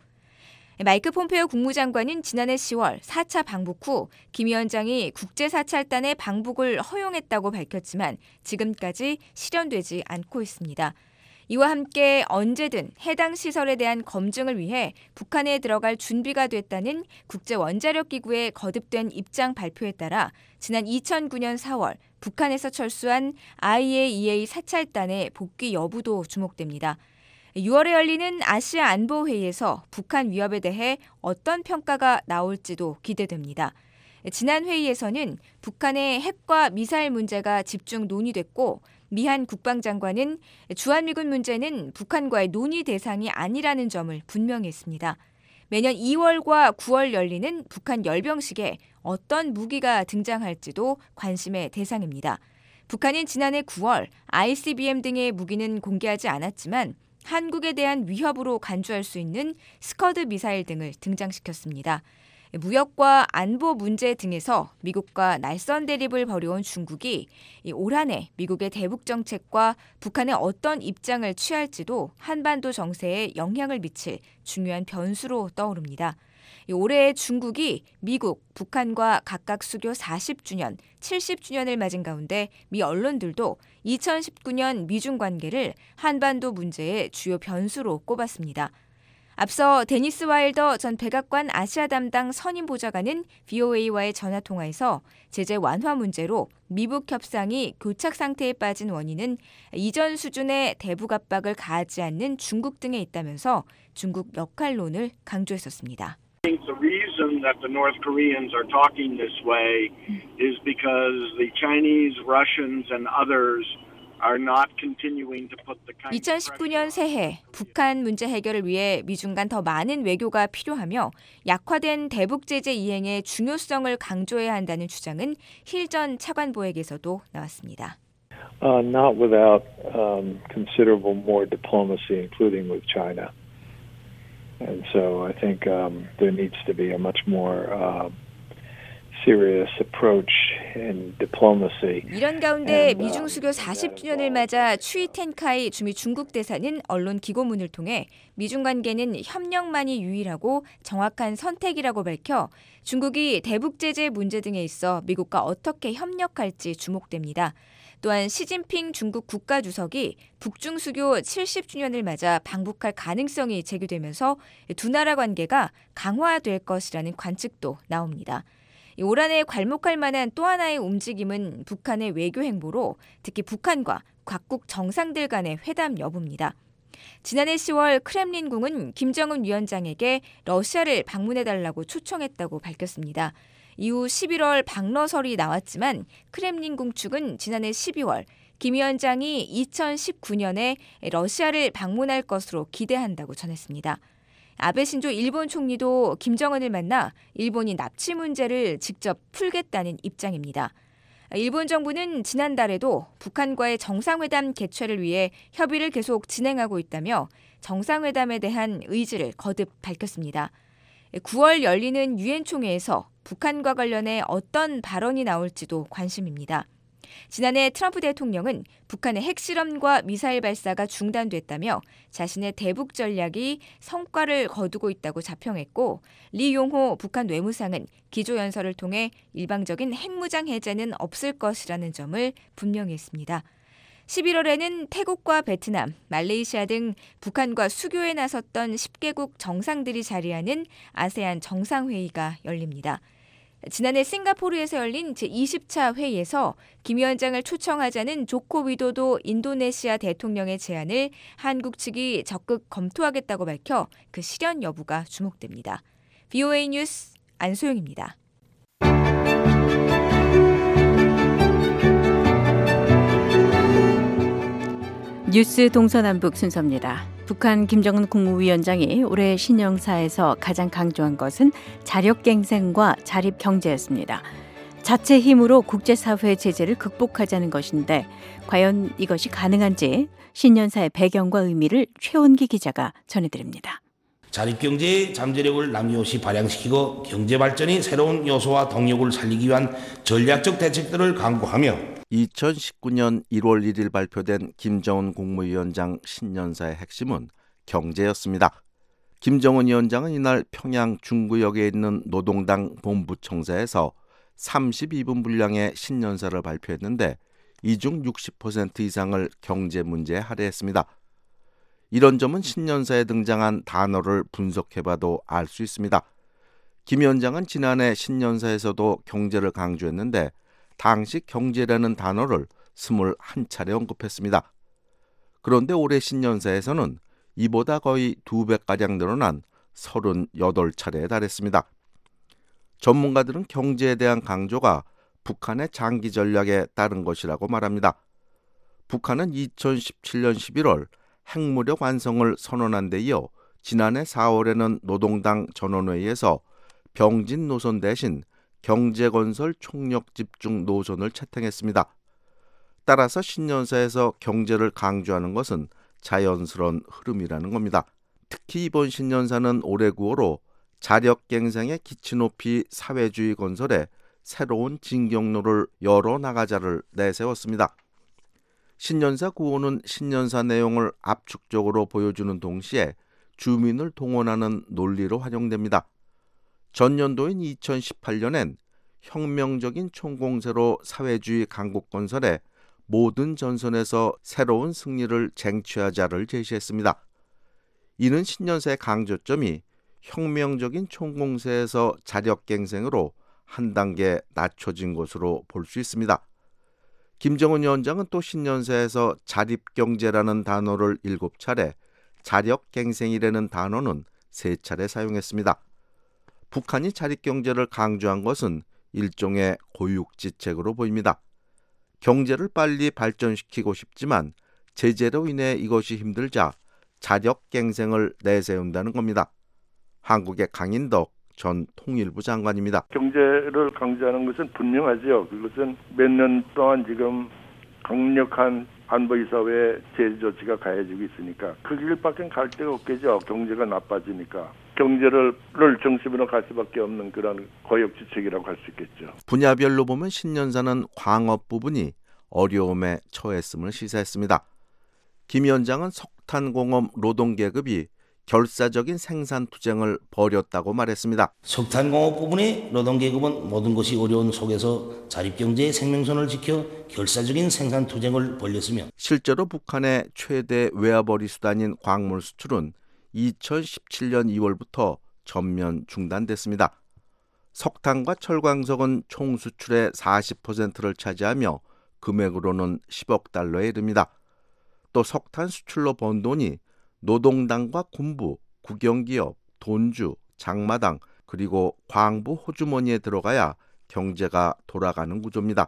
마이크 폼페오 국무장관은 지난해 시월 사 차 방북 후 김 위원장이 국제사찰단의 방북을 허용했다고 밝혔지만 지금까지 실현되지 않고 있습니다. 이와 함께 언제든 해당 시설에 대한 검증을 위해 북한에 들어갈 준비가 됐다는 국제원자력기구의 거듭된 입장 발표에 따라 지난 이천구 년 사월 북한에서 철수한 아이에이이에이 사찰단의 복귀 여부도 주목됩니다. 유월에 열리는 아시아 안보회의에서 북한 위협에 대해 어떤 평가가 나올지도 기대됩니다. 지난 회의에서는 북한의 핵과 미사일 문제가 집중 논의됐고 미한 국방장관은 주한미군 문제는 북한과의 논의 대상이 아니라는 점을 분명히 했습니다. 매년 이월과 구월 열리는 북한 열병식에 어떤 무기가 등장할지도 관심의 대상입니다. 북한은 지난해 구월 아이씨비엠 등의 무기는 공개하지 않았지만 한국에 대한 위협으로 간주할 수 있는 스커드 미사일 등을 등장시켰습니다. 무역과 안보 문제 등에서 미국과 날선 대립을 벌여온 중국이 올 한 해 미국의 대북 정책과 북한의 어떤 입장을 취할지도 한반도 정세에 영향을 미칠 중요한 변수로 떠오릅니다. 올해 중국이 미국, 북한과 각각 수교 사십 주년, 칠십 주년을 맞은 가운데 미 언론들도 이천십구 년 미중 관계를 한반도 문제의 주요 변수로 꼽았습니다. 앞서 데니스 와일더 전 백악관 아시아 담당 선임 보좌관은 브이오에이와의 전화통화에서 제재 완화 문제로 미북 협상이 교착 상태에 빠진 원인은 이전 수준의 대북 압박을 가하지 않는 중국 등에 있다면서 중국 역할론을 강조했었습니다. I think the reason that the North Koreans are talking this way is because the Chinese, Russians, and others are not continuing to put the kind of 이천십구 년 새해 북한 문제 해결을 위해 미중 간 더 많은 외교가 필요하며 약화된 대북 제재 이행의 중요성을 강조해야 한다는 주장은 힐 전 차관보에게서도 나왔습니다. Uh, not without um, considerable more diplomacy, including with China. And so I think um, there needs to be a much more uh, serious approach in diplomacy. 이런 가운데 미중 수교 사십 주년을 맞아 추이 텐카이 주미 중국 대사는 언론 기고문을 통해 미중 관계는 협력만이 유일하고 정확한 선택이라고 밝혀 중국이 대북 제재 문제 등에 있어 미국과 어떻게 협력할지 주목됩니다. 또한 시진핑 중국 국가주석이 북중 수교 칠십 주년을 맞아 방북할 가능성이 제기되면서 두 나라 관계가 강화될 것이라는 관측도 나옵니다. 올 한 해 괄목할 만한 또 하나의 움직임은 북한의 외교 행보로 특히 북한과 각국 정상들 간의 회담 여부입니다. 지난해 시월 크렘린궁은 김정은 위원장에게 러시아를 방문해달라고 초청했다고 밝혔습니다. 이후 십일월 방러설이 나왔지만 크렘린궁 측은 지난해 십이월 김 위원장이 이천십구 년에 러시아를 방문할 것으로 기대한다고 전했습니다. 아베 신조 일본 총리도 김정은을 만나 일본이 납치 문제를 직접 풀겠다는 입장입니다. 일본 정부는 지난달에도 북한과의 정상회담 개최를 위해 협의를 계속 진행하고 있다며 정상회담에 대한 의지를 거듭 밝혔습니다. 구월 열리는 유엔 총회에서 북한과 관련해 어떤 발언이 나올지도 관심입니다. 지난해 트럼프 대통령은 북한의 핵실험과 미사일 발사가 중단됐다며 자신의 대북 전략이 성과를 거두고 있다고 자평했고 리 용호 북한 외무상은 기조연설을 통해 일방적인 핵무장 해제는 없을 것이라는 점을 분명히 했습니다. 십일월에는 태국과 베트남, 말레이시아 등 북한과 수교에 나섰던 십 개국 정상들이 자리하는 아세안 정상회의가 열립니다. 지난해 싱가포르에서 열린 제이십 차 회의에서 김 위원장을 초청하자는 조코 위도도 인도네시아 대통령의 제안을 한국 측이 적극 검토하겠다고 밝혀 그 실현 여부가 주목됩니다. 브이오에이 뉴스 안소영입니다. 뉴스 동서남북 순서입니다. 북한 김정은 국무위원장이 올해 신년사에서 가장 강조한 것은 자력갱생과 자립경제였습니다. 자체 힘으로 국제사회의 제재를 극복하자는 것인데 과연 이것이 가능한지 신년사의 배경과 의미를 최원기 기자가 전해드립니다. 자립경제의 잠재력을 남김없이 발양시키고 경제발전이 새로운 요소와 동력을 살리기 위한 전략적 대책들을 강구하며 이천십구 년 일월 일일 발표된 김정은 국무위원장 신년사의 핵심은 경제였습니다. 김정은 위원장은 이날 평양 중구역에 있는 노동당 본부청사에서 삼십이 분 분량의 신년사를 발표했는데 이 중 육십 퍼센트 이상을 경제 문제에 할애했습니다. 이런 점은 신년사에 등장한 단어를 분석해봐도 알 수 있습니다. 김 위원장은 지난해 신년사에서도 경제를 강조했는데 당시 경제라는 단어를 스물한 차례 언급했습니다. 그런데 올해 신년사에서는 이보다 거의 두 배가량 늘어난 서른여덟 차례에 달했습니다. 전문가들은 경제에 대한 강조가 북한의 장기 전략에 따른 것이라고 말합니다. 북한은 이천십칠 년 십일월 핵무력 완성을 선언한 데 이어 지난해 사월에는 노동당 전원회의에서 병진 노선 대신 경제건설 총력 집중 노선을 채택했습니다. 따라서 신년사에서 경제를 강조하는 것은 자연스러운 흐름이라는 겁니다. 특히 이번 신년사는 올해 구호로 자력갱생의 기치 높이 사회주의 건설에 새로운 진경로를 열어나가자를 내세웠습니다. 신년사 구호는 신년사 내용을 압축적으로 보여주는 동시에 주민을 동원하는 논리로 활용됩니다. 전년도인 이천십팔 년엔 혁명적인 총공세로 사회주의 강국 건설에 모든 전선에서 새로운 승리를 쟁취하자를 제시했습니다. 이는 신년사의 강조점이 혁명적인 총공세에서 자력갱생으로 한 단계 낮춰진 것으로 볼 수 있습니다. 김정은 위원장은 또 신년사에서 자립경제라는 단어를 일곱 차례, 자력갱생이라는 단어는 세 차례 사용했습니다. 북한이 자립경제를 강조한 것은 일종의 고육지책으로 보입니다. 경제를 빨리 발전시키고 싶지만 제재로 인해 이것이 힘들자 자력갱생을 내세운다는 겁니다. 한국의 강인덕 전 통일부 장관입니다. 경제를 강조하는 것은 분명하죠. 그것은 몇 년 동안 지금 강력한 안보이사회 제재 조치가 가해지고 있으니까 그 길밖에 갈 데가 없겠죠. 경제가 나빠지니까. 경제를 중심으로 갈 수밖에 없는 그런 고육지책이라고 할 수 있겠죠. 분야별로 보면 신년사는 광업 부분이 어려움에 처했음을 시사했습니다. 김 위원장은 석탄공업 노동계급이 결사적인 생산 투쟁을 벌였다고 말했습니다. 석탄공업 부분의 노동계급은 모든 것이 어려운 속에서 자립경제의 생명선을 지켜 결사적인 생산 투쟁을 벌였으며 실제로 북한의 최대 외화벌이 수단인 광물 수출은 이천십칠 년 이월부터 전면 중단됐습니다. 석탄과 철광석은 총 수출의 사십 퍼센트를 차지하며 금액으로는 십억 달러에 이릅니다. 또 석탄 수출로 번 돈이 노동당과 군부, 국영기업, 돈주, 장마당 그리고 광부 호주머니에 들어가야 경제가 돌아가는 구조입니다.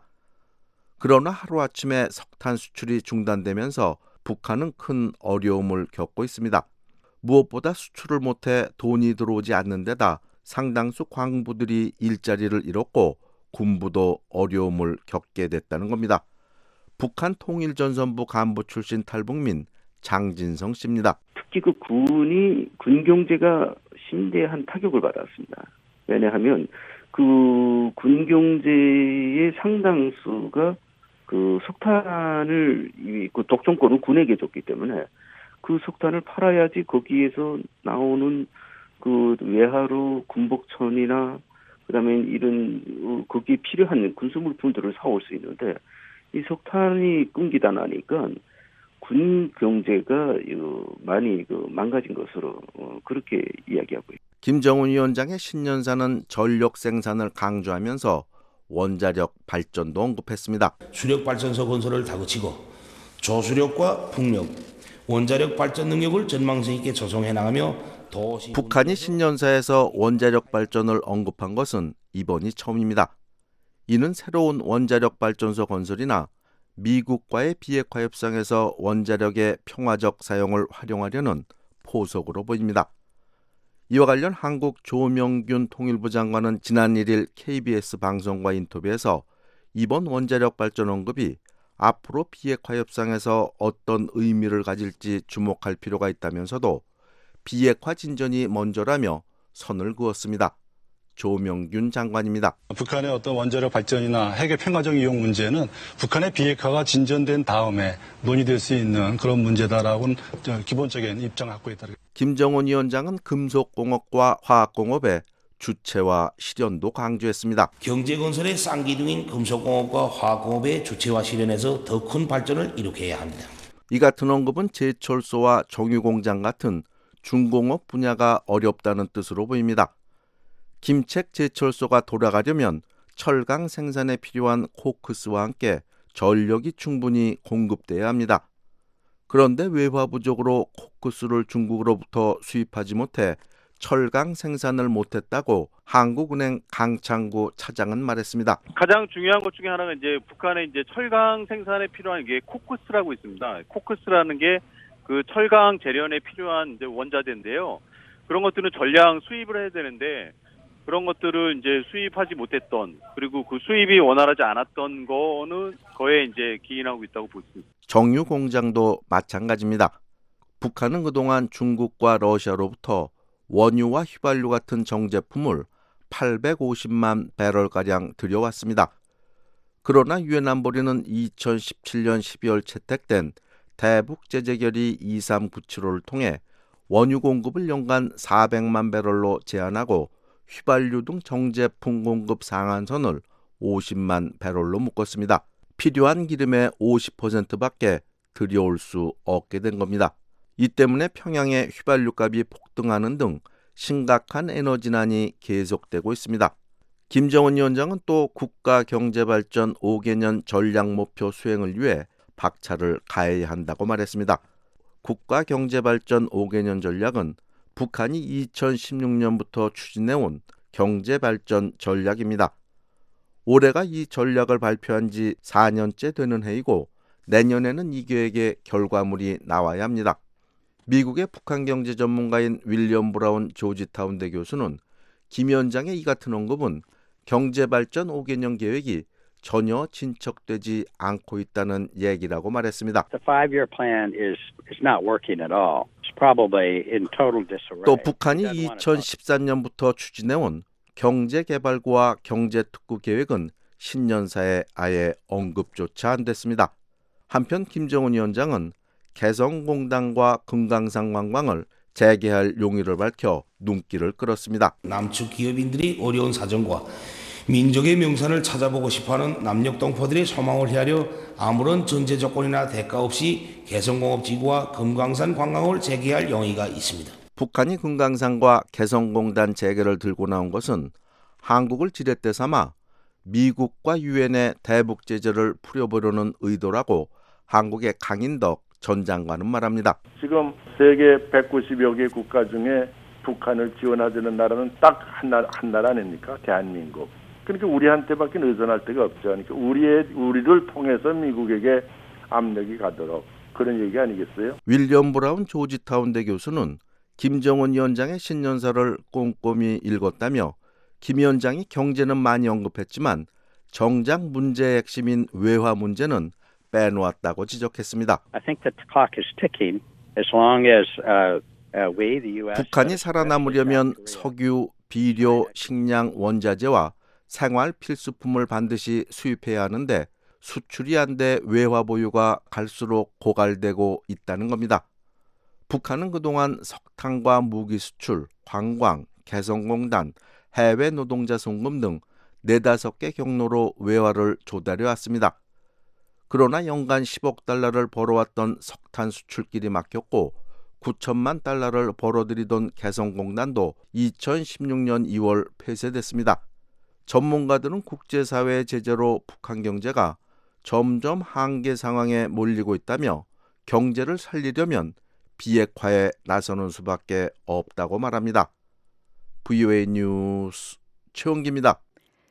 그러나 하루아침에 석탄 수출이 중단되면서 북한은 큰 어려움을 겪고 있습니다. 무엇보다 수출을 못해 돈이 들어오지 않는 데다 상당수 광부들이 일자리를 잃었고 군부도 어려움을 겪게 됐다는 겁니다. 북한 통일전선부 간부 출신 탈북민 장진성 씨입니다. 특히 그 군이 군 경제가 심대한 타격을 받았습니다. 왜냐하면 그 군 경제의 상당수가 그 석탄을 그 독점권을 군에게 줬기 때문에 그 석탄을 팔아야지 거기에서 나오는 그 외화로 군복천이나 그다음에 이런 거기에 필요한 군수물품들을 사올 수 있는데 이 석탄이 끊기다 나니까 군 경제가 많이 망가진 것으로 그렇게 이야기하고 있습니다. 김정은 위원장의 신년사는 전력 생산을 강조하면서 원자력 발전도 언급했습니다. 수력발전소 건설을 다그치고 조수력과 풍력, 원자력 발전 능력을 전망성 있게 조성해 나가며 도시... 북한이 신년사에서 원자력 발전을 언급한 것은 이번이 처음입니다. 이는 새로운 원자력 발전소 건설이나 미국과의 비핵화 협상에서 원자력의 평화적 사용을 활용하려는 포석으로 보입니다. 이와 관련 한국 조명균 통일부 장관은 지난 일 일 케이비에스 방송과 인터뷰에서 이번 원자력 발전 언급이 앞으로 비핵화 협상에서 어떤 의미를 가질지 주목할 필요가 있다면서도 비핵화 진전이 먼저라며 선을 그었습니다. 조명균 장관입니다. 북한의 어떤 원자력 발전이나 핵의 평화적 이용 문제는 북한의 비핵화가 진전된 다음에 논의될 수 있는 그런 문제다라고는 기본적인 입장을 갖고 있다. 김정은 위원장은 금속공업과 화학공업의 주체와 실현도 강조했습니다. 경제건설의 쌍기둥인 금속공업과 화학공업의 주체와 실현에서 더 큰 발전을 이룩해야 합니다. 이 같은 언급은 제철소와 정유공장 같은 중공업 분야가 어렵다는 뜻으로 보입니다. 김책 제철소가 돌아가려면 철강 생산에 필요한 코크스와 함께 전력이 충분히 공급돼야 합니다. 그런데 외화 부족으로 코크스를 중국으로부터 수입하지 못해 철강 생산을 못했다고 한국은행 강창구 차장은 말했습니다. 가장 중요한 것 중에 하나가 이제 북한의 이제 철강 생산에 필요한 게 코크스라고 있습니다. 코크스라는 게 그 철강 재련에 필요한 이제 원자재인데요. 그런 것들은 전량 수입을 해야 되는데 그런 것들을 이제 수입하지 못했던, 그리고 그 수입이 원활하지 않았던 거는 거에 이제 기인하고 있다고 볼 수 있습니다. 정유 공장도 마찬가지입니다. 북한은 그동안 중국과 러시아로부터 원유와 휘발유 같은 정제품을 팔백오십만 배럴가량 들여왔습니다. 그러나 유엔 안보리는 이천십칠년 십이월 채택된 대북 제재 결의 이삼구칠오를 통해 원유 공급을 연간 사백만 배럴로 제한하고 휘발유 등 정제품 공급 상한선을 오십만 배럴로 묶었습니다. 필요한 기름의 오십 퍼센트밖에 들여올 수 없게 된 겁니다. 이 때문에 평양의 휘발유 값이 폭등하는 등 심각한 에너지난이 계속되고 있습니다. 김정은 위원장은 또 국가경제발전 오 개년 전략목표 수행을 위해 박차를 가해야 한다고 말했습니다. 국가경제발전 오 개년 전략은 북한이 이천십육년부터 추진해온 경제발전 전략입니다. 올해가 이 전략을 발표한 지 사 년째 되는 해이고 내년에는 이 계획의 결과물이 나와야 합니다. 미국의 북한 경제 전문가인 윌리엄 브라운 조지타운대 교수는 김 위원장의 이 같은 언급은 경제발전 오 개년 계획이 전혀 진척되지 않고 있다는 얘기라고 말했습니다. The five-year plan is is not working at all. It's probably in total disarray. 또 북한이 이천십사년부터 추진해온 경제개발구와 경제특구 계획은 신년사에 아예 언급조차 안 됐습니다. 한편 김정은 위원장은 개성공단과 금강산 관광을 재개할 용의를 밝혀 눈길을 끌었습니다. 남측 기업인들이 어려운 사정과 민족의 명산을 찾아보고 싶어하는 남녘동포들의 소망을 헤아려 아무런 전제 조건이나 대가 없이 개성공업지구와 금강산 관광을 재개할 용의가 있습니다. 북한이 금강산과 개성공단 재개를 들고 나온 것은 한국을 지렛대 삼아 미국과 유엔의 대북 제재를 풀어보려는 의도라고 한국의 강인덕 전 장관은 말합니다. 지금 세계 백구십여 개 국가 중에 북한을 지원하자는 나라는 딱 한 나라, 한 나라 아닙니까? 대한민국. 그러니까 우리한테밖에 의존할 데가 없죠. 그러니까 우리의, 우리를 통해서 미국에게 압력이 가도록 그런 얘기 아니겠어요? 윌리엄 브라운 조지타운대 교수는 김정은 위원장의 신년사를 꼼꼼히 읽었다며 김 위원장이 경제는 많이 언급했지만 정작 문제의 핵심인 외화 문제는 빼놓았다고 지적했습니다. I think that the clock is ticking as long as uh, uh, we, the U S. 북한이 살아남으려면 석유, 비료, 식량, 원자재와 생활 필수품을 반드시 수입해야 하는데 수출이 안 돼 외화 보유가 갈수록 고갈되고 있다는 겁니다. 북한은 그동안 석탄과 무기 수출, 관광, 개성공단, 해외 노동자 송금 등 네다섯 개 경로로 외화를 조달해 왔습니다. 그러나 연간 십억 달러를 벌어왔던 석탄 수출길이 막혔고 구천만 달러를 벌어들이던 개성공단도 이천십육년 이월 폐쇄됐습니다. 전문가들은 국제사회의 제재로 북한 경제가 점점 한계 상황에 몰리고 있다며 경제를 살리려면 비핵화에 나서는 수밖에 없다고 말합니다. 브이오에이 뉴스 최원기입니다.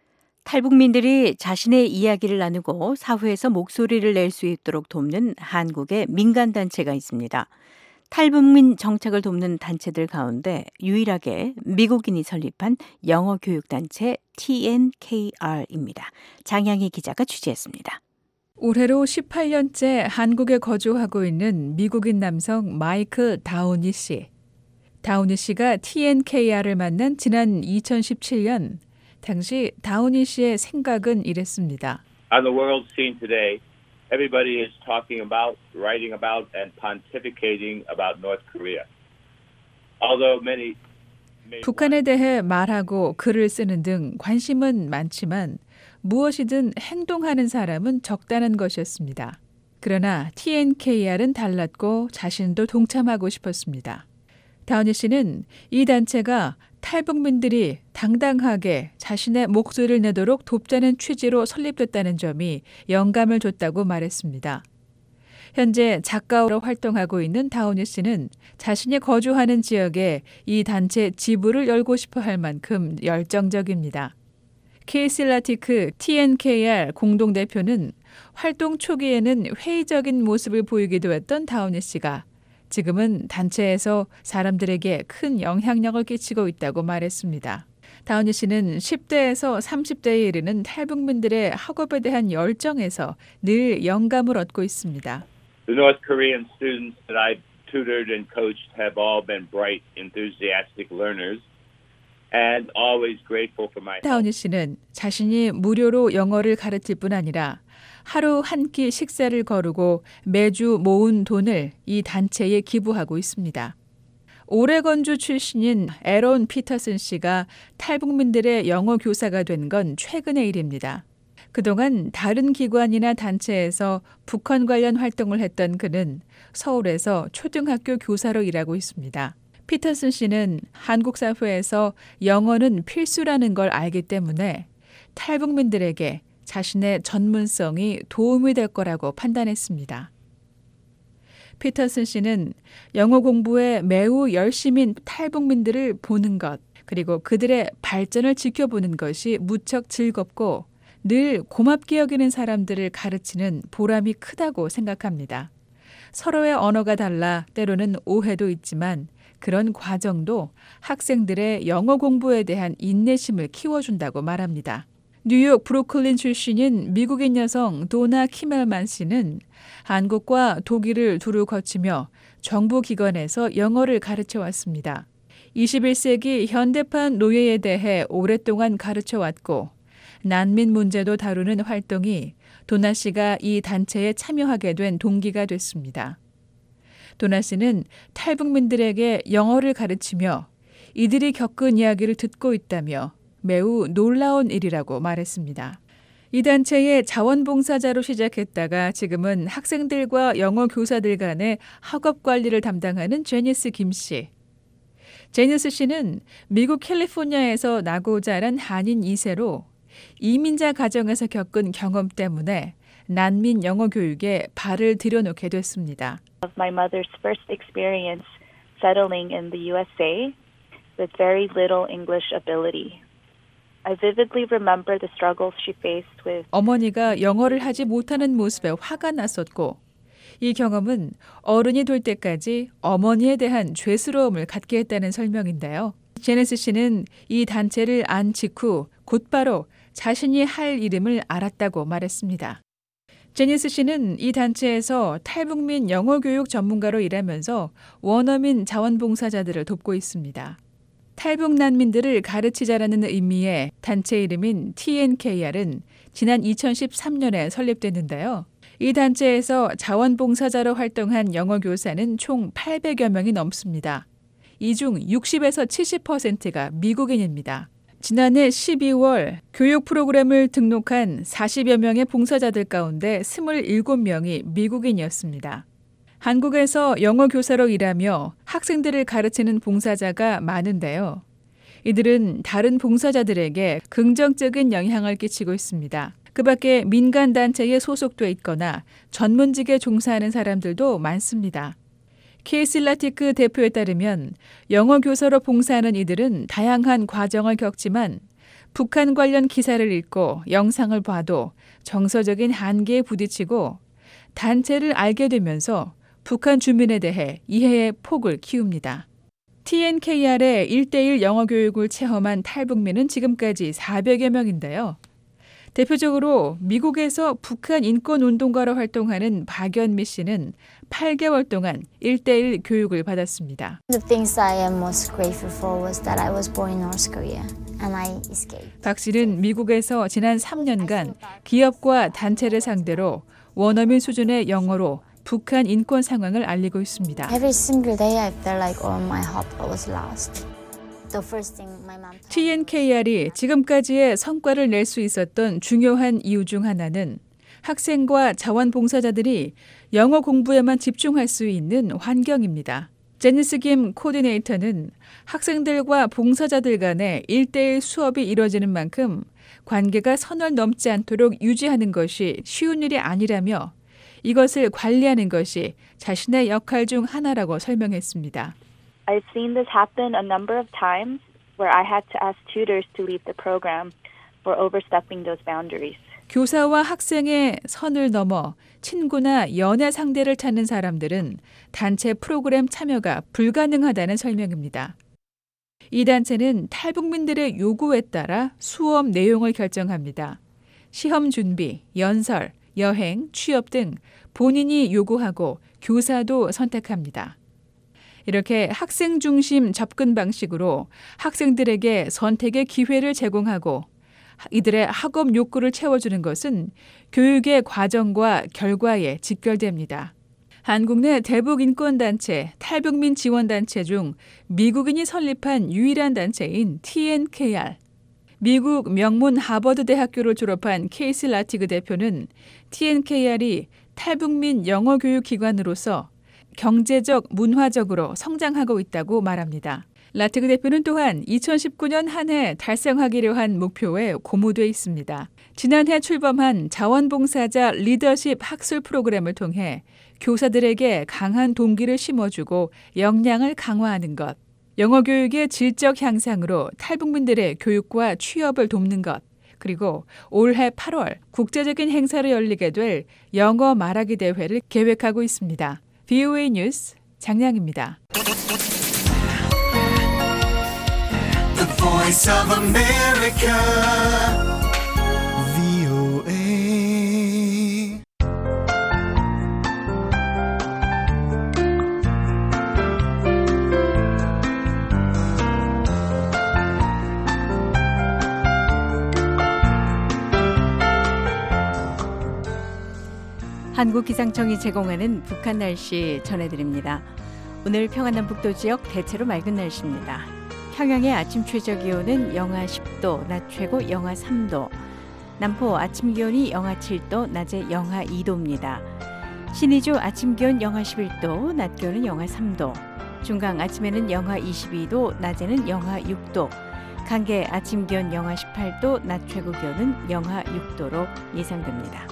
탈북민들이 자신의 이야기를 나누고 사회에서 목소리를 낼 수 있도록 돕는 한국의 민간단체가 있습니다. 탈북민 정착을 돕는 단체들 가운데 유일하게 미국인이 설립한 영어 교육단체 티엔케이알입니다. 장양희 기자가 취재했습니다. 올해로 십팔 년째 한국에 거주하고 있는 미국인 남성 마이클 다우니 씨. 다우니 씨가 티엔케이알을 만난 지난 이천십칠 년, 당시 다우니 씨의 생각은 이랬습니다. On the world scene today, everybody is talking about, writing about, and pontificating about North Korea. Although many 북한에 대해 말하고 글을 쓰는 등 관심은 많지만 무엇이든 행동하는 사람은 적다는 것이었습니다. 그러나 티엔케이알은 달랐고 자신도 동참하고 싶었습니다. 다우니 씨는 이 단체가 탈북민들이 당당하게 자신의 목소리를 내도록 돕자는 취지로 설립됐다는 점이 영감을 줬다고 말했습니다. 현재 작가로 활동하고 있는 다우니 씨는 자신이 거주하는 지역에 이 단체 지부를 열고 싶어 할 만큼 열정적입니다. 케이시 라티크 티엔케이알 공동대표는 활동 초기에는 회의적인 모습을 보이기도 했던 다우니 씨가 지금은 단체에서 사람들에게 큰 영향력을 끼치고 있다고 말했습니다. 다운이 씨는 십 대에서 삼십 대에 이르는 탈북민들의 학업에 대한 열정에서 늘 영감을 얻고 있습니다. The North Korean students that I've tutored and coached have all been bright, enthusiastic learners and always grateful for my help. 다운이 씨는 자신이 무료로 영어를 가르칠 뿐 아니라 하루 한 끼 식사를 거르고 매주 모은 돈을 이 단체에 기부하고 있습니다. 오레건주 출신인 에런 피터슨 씨가 탈북민들의 영어 교사가 된 건 최근의 일입니다. 그동안 다른 기관이나 단체에서 북한 관련 활동을 했던 그는 서울에서 초등학교 교사로 일하고 있습니다. 피터슨 씨는 한국 사회에서 영어는 필수라는 걸 알기 때문에 탈북민들에게 자신의 전문성이 도움이 될 거라고 판단했습니다. 피터슨 씨는 영어 공부에 매우 열심인 탈북민들을 보는 것, 그리고 그들의 발전을 지켜보는 것이 무척 즐겁고 늘 고맙게 여기는 사람들을 가르치는 보람이 크다고 생각합니다. 서로의 언어가 달라 때로는 오해도 있지만 그런 과정도 학생들의 영어 공부에 대한 인내심을 키워준다고 말합니다. 뉴욕 브루클린 출신인 미국인 여성 도나 키멜만 씨는 한국과 독일을 두루 거치며 정부 기관에서 영어를 가르쳐 왔습니다. 이십일 세기 현대판 노예에 대해 오랫동안 가르쳐 왔고 난민 문제도 다루는 활동이 도나 씨가 이 단체에 참여하게 된 동기가 됐습니다. 도나 씨는 탈북민들에게 영어를 가르치며 이들이 겪은 이야기를 듣고 있다며 매우 놀라운 일이라고 말했습니다. 이 단체의 자원봉사자로 시작했다가 지금은 학생들과 영어 교사들 간의 학업 관리를 담당하는 제니스 김 씨. 제니스 씨는 미국 캘리포니아에서 나고 자란 한인 이 세로 이민자 가정에서 겪은 경험 때문에 난민 영어 교육에 발을 들여놓게 됐습니다. My mother's first experience settling in the U S A with very little English ability. I vividly remember the struggles she faced with. 어머니가 영어를 하지 못하는 모습에 화가 났었고 이 경험은 어른이 될 때까지 어머니에 대한 죄스러움을 갖게 했다는 설명인데요. 제네스 씨는 이 단체를 안 직후 곧바로 자신이 할 이름을 알았다고 말했습니다. 제니스 씨는 이 단체에서 탈북민 영어 교육 전문가로 일하면서 원어민 자원봉사자들을 돕고 있습니다. 탈북 난민들을 가르치자라는 의미의 단체 이름인 티엔케이알은 지난 이천십삼 년에 설립됐는데요. 이 단체에서 자원봉사자로 활동한 영어 교사는 총 팔백여 명이 넘습니다. 이 중 육십에서 칠십 퍼센트가 미국인입니다. 지난해 십이월 교육 프로그램을 등록한 사십여 명의 봉사자들 가운데 이십칠 명이 미국인이었습니다. 한국에서 영어 교사로 일하며 학생들을 가르치는 봉사자가 많은데요. 이들은 다른 봉사자들에게 긍정적인 영향을 끼치고 있습니다. 그 밖에 민간단체에 소속돼 있거나 전문직에 종사하는 사람들도 많습니다. 케이슬라티크 대표에 따르면 영어 교사로 봉사하는 이들은 다양한 과정을 겪지만 북한 관련 기사를 읽고 영상을 봐도 정서적인 한계에 부딪히고 단체를 알게 되면서 북한 주민에 대해 이해의 폭을 키웁니다. 티엔케이알의 일 대일 영어 교육을 체험한 탈북민은 지금까지 사백여 명인데요. 대표적으로 미국에서 북한 인권운동가로 활동하는 박연미 씨는 팔 개월 동안 일 대일 교육을 받았습니다. The things I am most grateful for was that I was born in North Korea and I escaped. 박 씨는 미국에서 지난 삼 년간 기업과 단체를 상대로 원어민 수준의 영어로 북한 인권 상황을 알리고 있습니다. Every single day I felt like all my hope was lost. The first thing my mom told me. 티엔케이알이 지금까지의 성과를 낼 수 있었던 중요한 이유 중 하나는 학생과 자원봉사자들이 영어 공부에만 집중할 수 있는 환경입니다. 제니스 김 코디네이터는 학생들과 봉사자들 간의 일 대일 수업이 이뤄지는 만큼 관계가 선을 넘지 않도록 유지하는 것이 쉬운 일이 아니라며 이것을 관리하는 것이 자신의 역할 중 하나라고 설명했습니다. I've seen this happen a number of times where I had to ask tutors to leave the program for overstepping those boundaries. 교사와 학생의 선을 넘어 친구나 연애 상대를 찾는 사람들은 단체 프로그램 참여가 불가능하다는 설명입니다. 이 단체는 탈북민들의 요구에 따라 수업 내용을 결정합니다. 시험 준비, 연설, 여행, 취업 등 본인이 요구하고 교사도 선택합니다. 이렇게 학생 중심 접근 방식으로 학생들에게 선택의 기회를 제공하고 이들의 학업 욕구를 채워주는 것은 교육의 과정과 결과에 직결됩니다. 한국 내 대북 인권단체, 탈북민 지원단체 중 미국인이 설립한 유일한 단체인 티엔케이알. 미국 명문 하버드 대학교를 졸업한 케이시 라티그 대표는 티엔케이알이 탈북민 영어 교육 기관으로서 경제적, 문화적으로 성장하고 있다고 말합니다. 라티그 대표는 또한 이천십구 년 한 해 달성하기로 한 목표에 고무돼 있습니다. 지난해 출범한 자원봉사자 리더십 학술 프로그램을 통해 교사들에게 강한 동기를 심어주고 역량을 강화하는 것, 영어 교육의 질적 향상으로 탈북민들의 교육과 취업을 돕는 것, 그리고 올해 팔월 국제적인 행사를 열리게 될 영어 말하기 대회를 계획하고 있습니다. 브이오에이 뉴스 장량입니다. The Voice of America, 브이오에이. 한국기상청이 제공하는 북한 날씨 전해드립니다. 오늘 평안남북도 지역 대체로 맑은 날씨입니다. 평양의 아침 최저기온은 영하 십 도, 낮 최고 영하 삼 도. 남포 아침 기온이 영하 칠 도, 낮에 영하 이 도입니다. 신의주 아침 기온 영하 십일 도, 낮 기온은 영하 삼 도. 중강 아침에는 영하 이십이 도, 낮에는 영하 육 도. 강계 아침 기온 영하 십팔 도, 낮 최고 기온은 영하 육 도로 예상됩니다.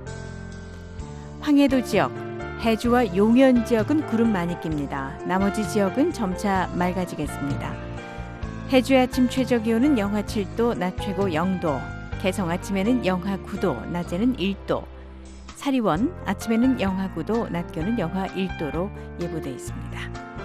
황해도 지역, 해주와 용현 지역은 구름 많이 낍니다. 나머지 지역은 점차 맑아지겠습니다. 해주의 아침 최저기온은 영하 칠 도, 낮 최고 영 도. 개성 아침에는 영하 구 도, 낮에는 일 도. 사리원 아침에는 영하 구 도, 낮 기온은 영하 일 도로 예보돼 있습니다.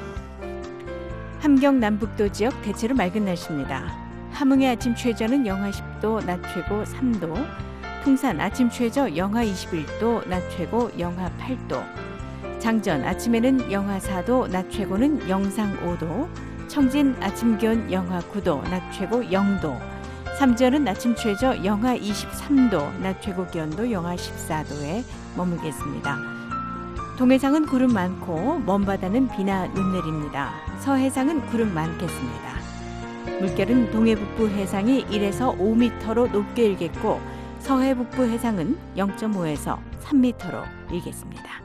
함경 남북도 지역 대체로 맑은 날씨입니다. 함흥의 아침 최저는 영하 십 도, 낮 최고 삼 도. 풍산 아침 최저 영하 이십일 도, 낮 최고 영하 팔 도. 장전 아침에는 영하 사 도, 낮 최고는 영상 오 도. 청진 아침 기온 영하 구 도, 낮 최고 영 도. 삼전은 아침 최저 영하 이십삼 도, 낮 최고 기온도 영하 십사 도에 머물겠습니다. 동해상은 구름 많고 먼바다는 비나 눈 내립니다. 서해상은 구름 많겠습니다. 물결은 동해북부 해상이 일에서 오 미터로 높게 일겠고 서해 북부 해상은 영 점 오에서 삼 미터로 일겠습니다.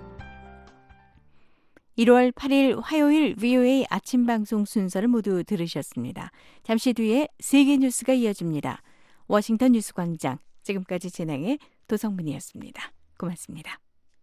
일월 팔일 화요일 브이오에이 아침 방송 순서를 모두 들으셨습니다. 잠시 뒤에 세계 뉴스가 이어집니다. 워싱턴 뉴스광장, 지금까지 진행의 도성문이었습니다. 고맙습니다.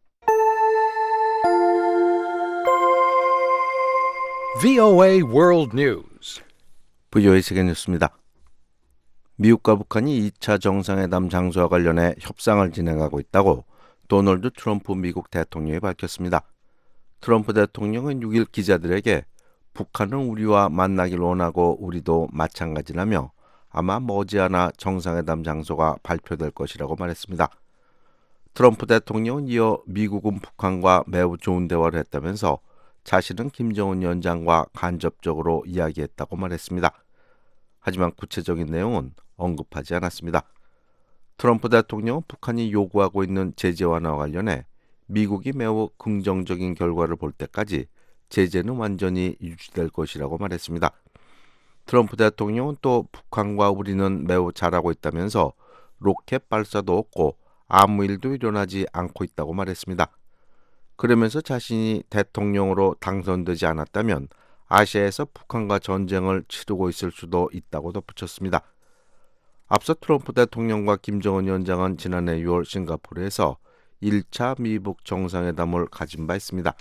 브이오에이 World News. 브이오에이 세계 뉴스입니다. 미국과 북한이 이 차 정상회담 장소와 관련해 협상을 진행하고 있다고 도널드 트럼프 미국 대통령이 밝혔습니다. 트럼프 대통령은 육 일 기자들에게 북한은 우리와 만나길 원하고 우리도 마찬가지라며 아마 머지않아 정상회담 장소가 발표될 것이라고 말했습니다. 트럼프 대통령은 이어 미국은 북한과 매우 좋은 대화를 했다면서 자신은 김정은 위원장과 간접적으로 이야기했다고 말했습니다. 하지만 구체적인 내용은 언급하지 않았습니다. 트럼프 대통령은 북한이 요구하고 있는 제재 완화와 관련해 미국이 매우 긍정적인 결과를 볼 때까지 제재는 완전히 유지될 것이라고 말했습니다. 트럼프 대통령은 또 북한과 우리는 매우 잘하고 있다면서 로켓 발사도 없고 아무 일도 일어나지 않고 있다고 말했습니다. 그러면서 자신이 대통령으로 당선되지 않았다면 아시아에서 북한과 전쟁을 치르고 있을 수도 있다고 덧붙였습니다. 앞서 트럼프 대통령과 김정은 위원장은 지난해 유월 싱가포르에서 일 차 미북 정상회담을 가진 바 있습니다.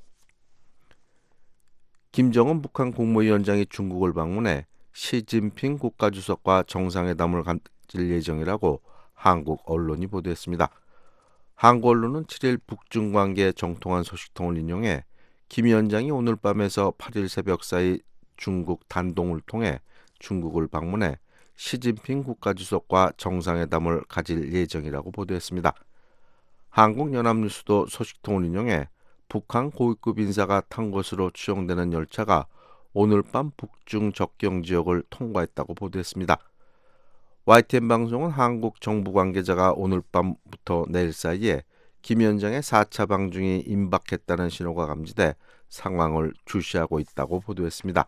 김정은 북한 국무위원장이 중국을 방문해 시진핑 국가주석과 정상회담을 가질 예정이라고 한국 언론이 보도했습니다. 한국 언론은 칠 일 북중 관계 정통한 소식통을 인용해 김 위원장이 오늘 밤에서 팔 일 새벽 사이 중국 단동을 통해 중국을 방문해 시진핑 국가주석과 정상회담을 가질 예정이라고 보도했습니다. 한국연합뉴스도 소식통을 인용해 북한 고위급 인사가 탄 것으로 추정되는 열차가 오늘 밤 북중 접경 지역을 통과했다고 보도했습니다. 와이티엔 방송은 한국 정부 관계자가 오늘 밤부터 내일 사이에 김 위원장의 사 차 방중이 임박했다는 신호가 감지돼 상황을 주시하고 있다고 보도했습니다.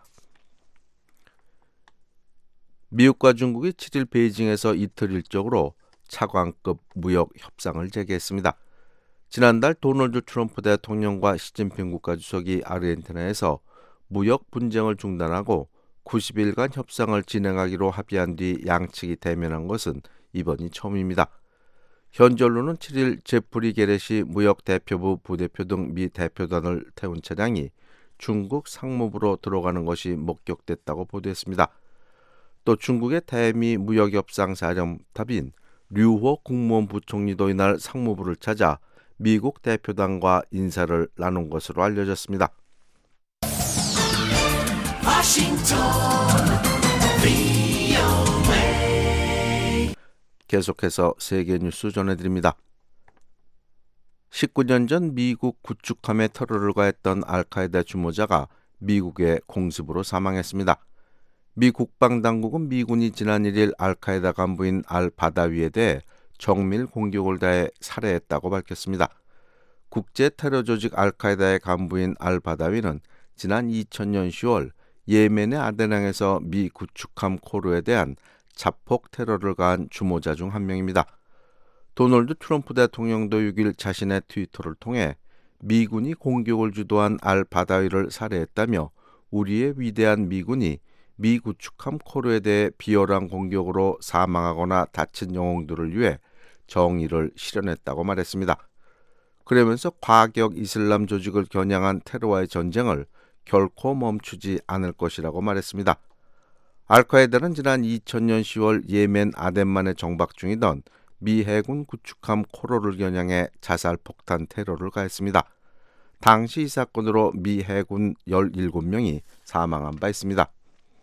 미국과 중국이 칠 일 베이징에서 이틀 일정으로 차관급 무역 협상을 재개했습니다. 지난달 도널드 트럼프 대통령과 시진핑 국가주석이 아르헨티나에서 무역 분쟁을 중단하고 구십 일간 협상을 진행하기로 합의한 뒤 양측이 대면한 것은 이번이 처음입니다. 현지 언론은 칠 일 제프리 게렛이 무역 대표부 부대표 등 미 대표단을 태운 차량이 중국 상무부로 들어가는 것이 목격됐다고 보도했습니다. 또 중국의 대미 무역협상 사령탑인 류호 국무원 부총리도 이날 상무부를 찾아 미국 대표단과 인사를 나눈 것으로 알려졌습니다. 계속해서 세계 뉴스 전해드립니다. 십구 년 전 미국 구축함에 테러를 가했던 알카에다 주모자가 미국의 공습으로 사망했습니다. 미 국방당국은 미군이 지난 일 일 알카에다 간부인 알 바다위에 대해 정밀 공격을 가해 살해했다고 밝혔습니다. 국제 테러 조직 알카에다의 간부인 알 바다위는 지난 이천 년 시월 예멘의 아데낭에서 미 구축함 코르에 대한 자폭 테러를 가한 주모자 중 한 명입니다. 도널드 트럼프 대통령도 육 일 자신의 트위터를 통해 미군이 공격을 주도한 알 바다위를 살해했다며 우리의 위대한 미군이 미 구축함 코르에 대해 비열한 공격으로 사망하거나 다친 영웅들을 위해 정의를 실현했다고 말했습니다. 그러면서 과격 이슬람 조직을 겨냥한 테러와의 전쟁을 결코 멈추지 않을 것이라고 말했습니다. 알카에다는 지난 이천 년 시월 예멘 아덴만에 정박 중이던 미 해군 구축함 코로를 겨냥해 자살폭탄 테러를 가했습니다. 당시 이 사건으로 미 해군 열일곱 명이 사망한 바 있습니다.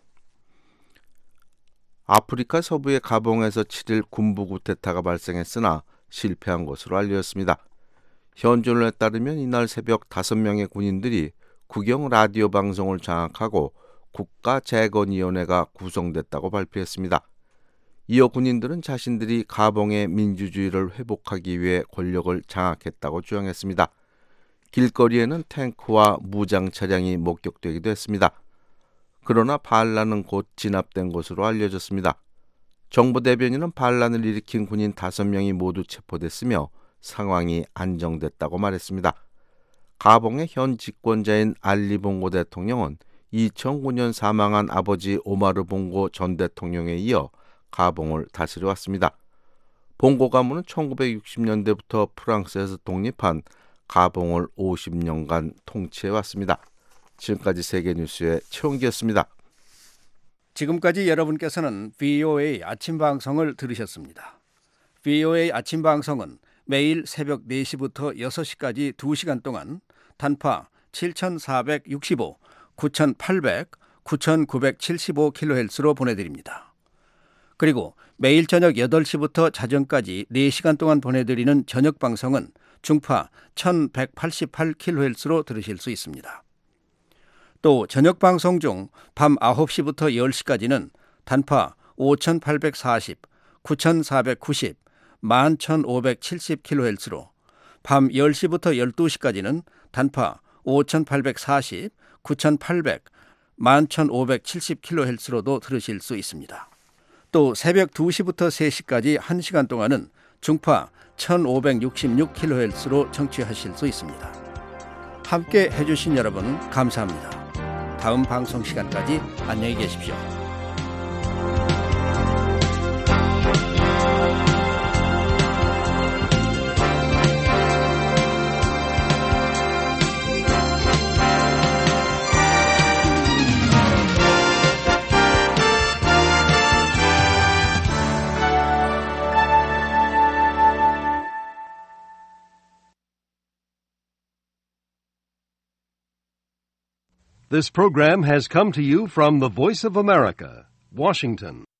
아프리카 서부의 가봉에서 칠 일 군부 쿠데타가 발생했으나 실패한 것으로 알려졌습니다. 현지 언론에 따르면 이날 새벽 다섯 명의 군인들이 국영 라디오 방송을 장악하고 국가재건위원회가 구성됐다고 발표했습니다. 이어 군인들은 자신들이 가봉의 민주주의를 회복하기 위해 권력을 장악했다고 주장했습니다. 길거리에는 탱크와 무장 차량이 목격되기도 했습니다. 그러나 반란은 곧 진압된 것으로 알려졌습니다. 정부 대변인은 반란을 일으킨 군인 다섯 명이 모두 체포됐으며 상황이 안정됐다고 말했습니다. 가봉의 현 집권자인 알리 봉고 대통령은 이천구 년 사망한 아버지 오마르 봉고 전 대통령에 이어 가봉을 다스려 왔습니다. 봉고 가문은 천구백육십 년대부터 프랑스에서 독립한 가봉을 오십 년간 통치해 왔습니다. 지금까지 세계뉴스의 최홍기였습니다. 지금까지 여러분께서는 브이오에이 아침 방송을 들으셨습니다. 브이오에이 아침 방송은 매일 새벽 네 시부터 여섯 시까지 두 시간 동안 단파 칠천사백육십오, 구천팔백, 구천구백칠십오 킬로헤르츠로 보내드립니다. 그리고 매일 저녁 여덟 시부터 자정까지 네 시간 동안 보내드리는 저녁 방송은 중파 천백팔십팔 킬로헤르츠로 들으실 수 있습니다. 또 저녁 방송 중 밤 아홉 시부터 열 시까지는 단파 오천팔백사십, 구천사백구십, 만 천오백칠십 킬로헤르츠로, 밤 열 시부터 열두 시까지는 단파 오천팔백사십, 구천팔백, 만 천오백칠십 킬로헤르츠로도 들으실 수 있습니다. 또 새벽 두 시부터 세 시까지 한 시간 동안은 중파 천오백육십육 킬로헤르츠로 청취하실 수 있습니다. 함께 해주신 여러분 감사합니다. 다음 방송 시간까지 안녕히 계십시오. 네, This program has come to you from the Voice of America, Washington.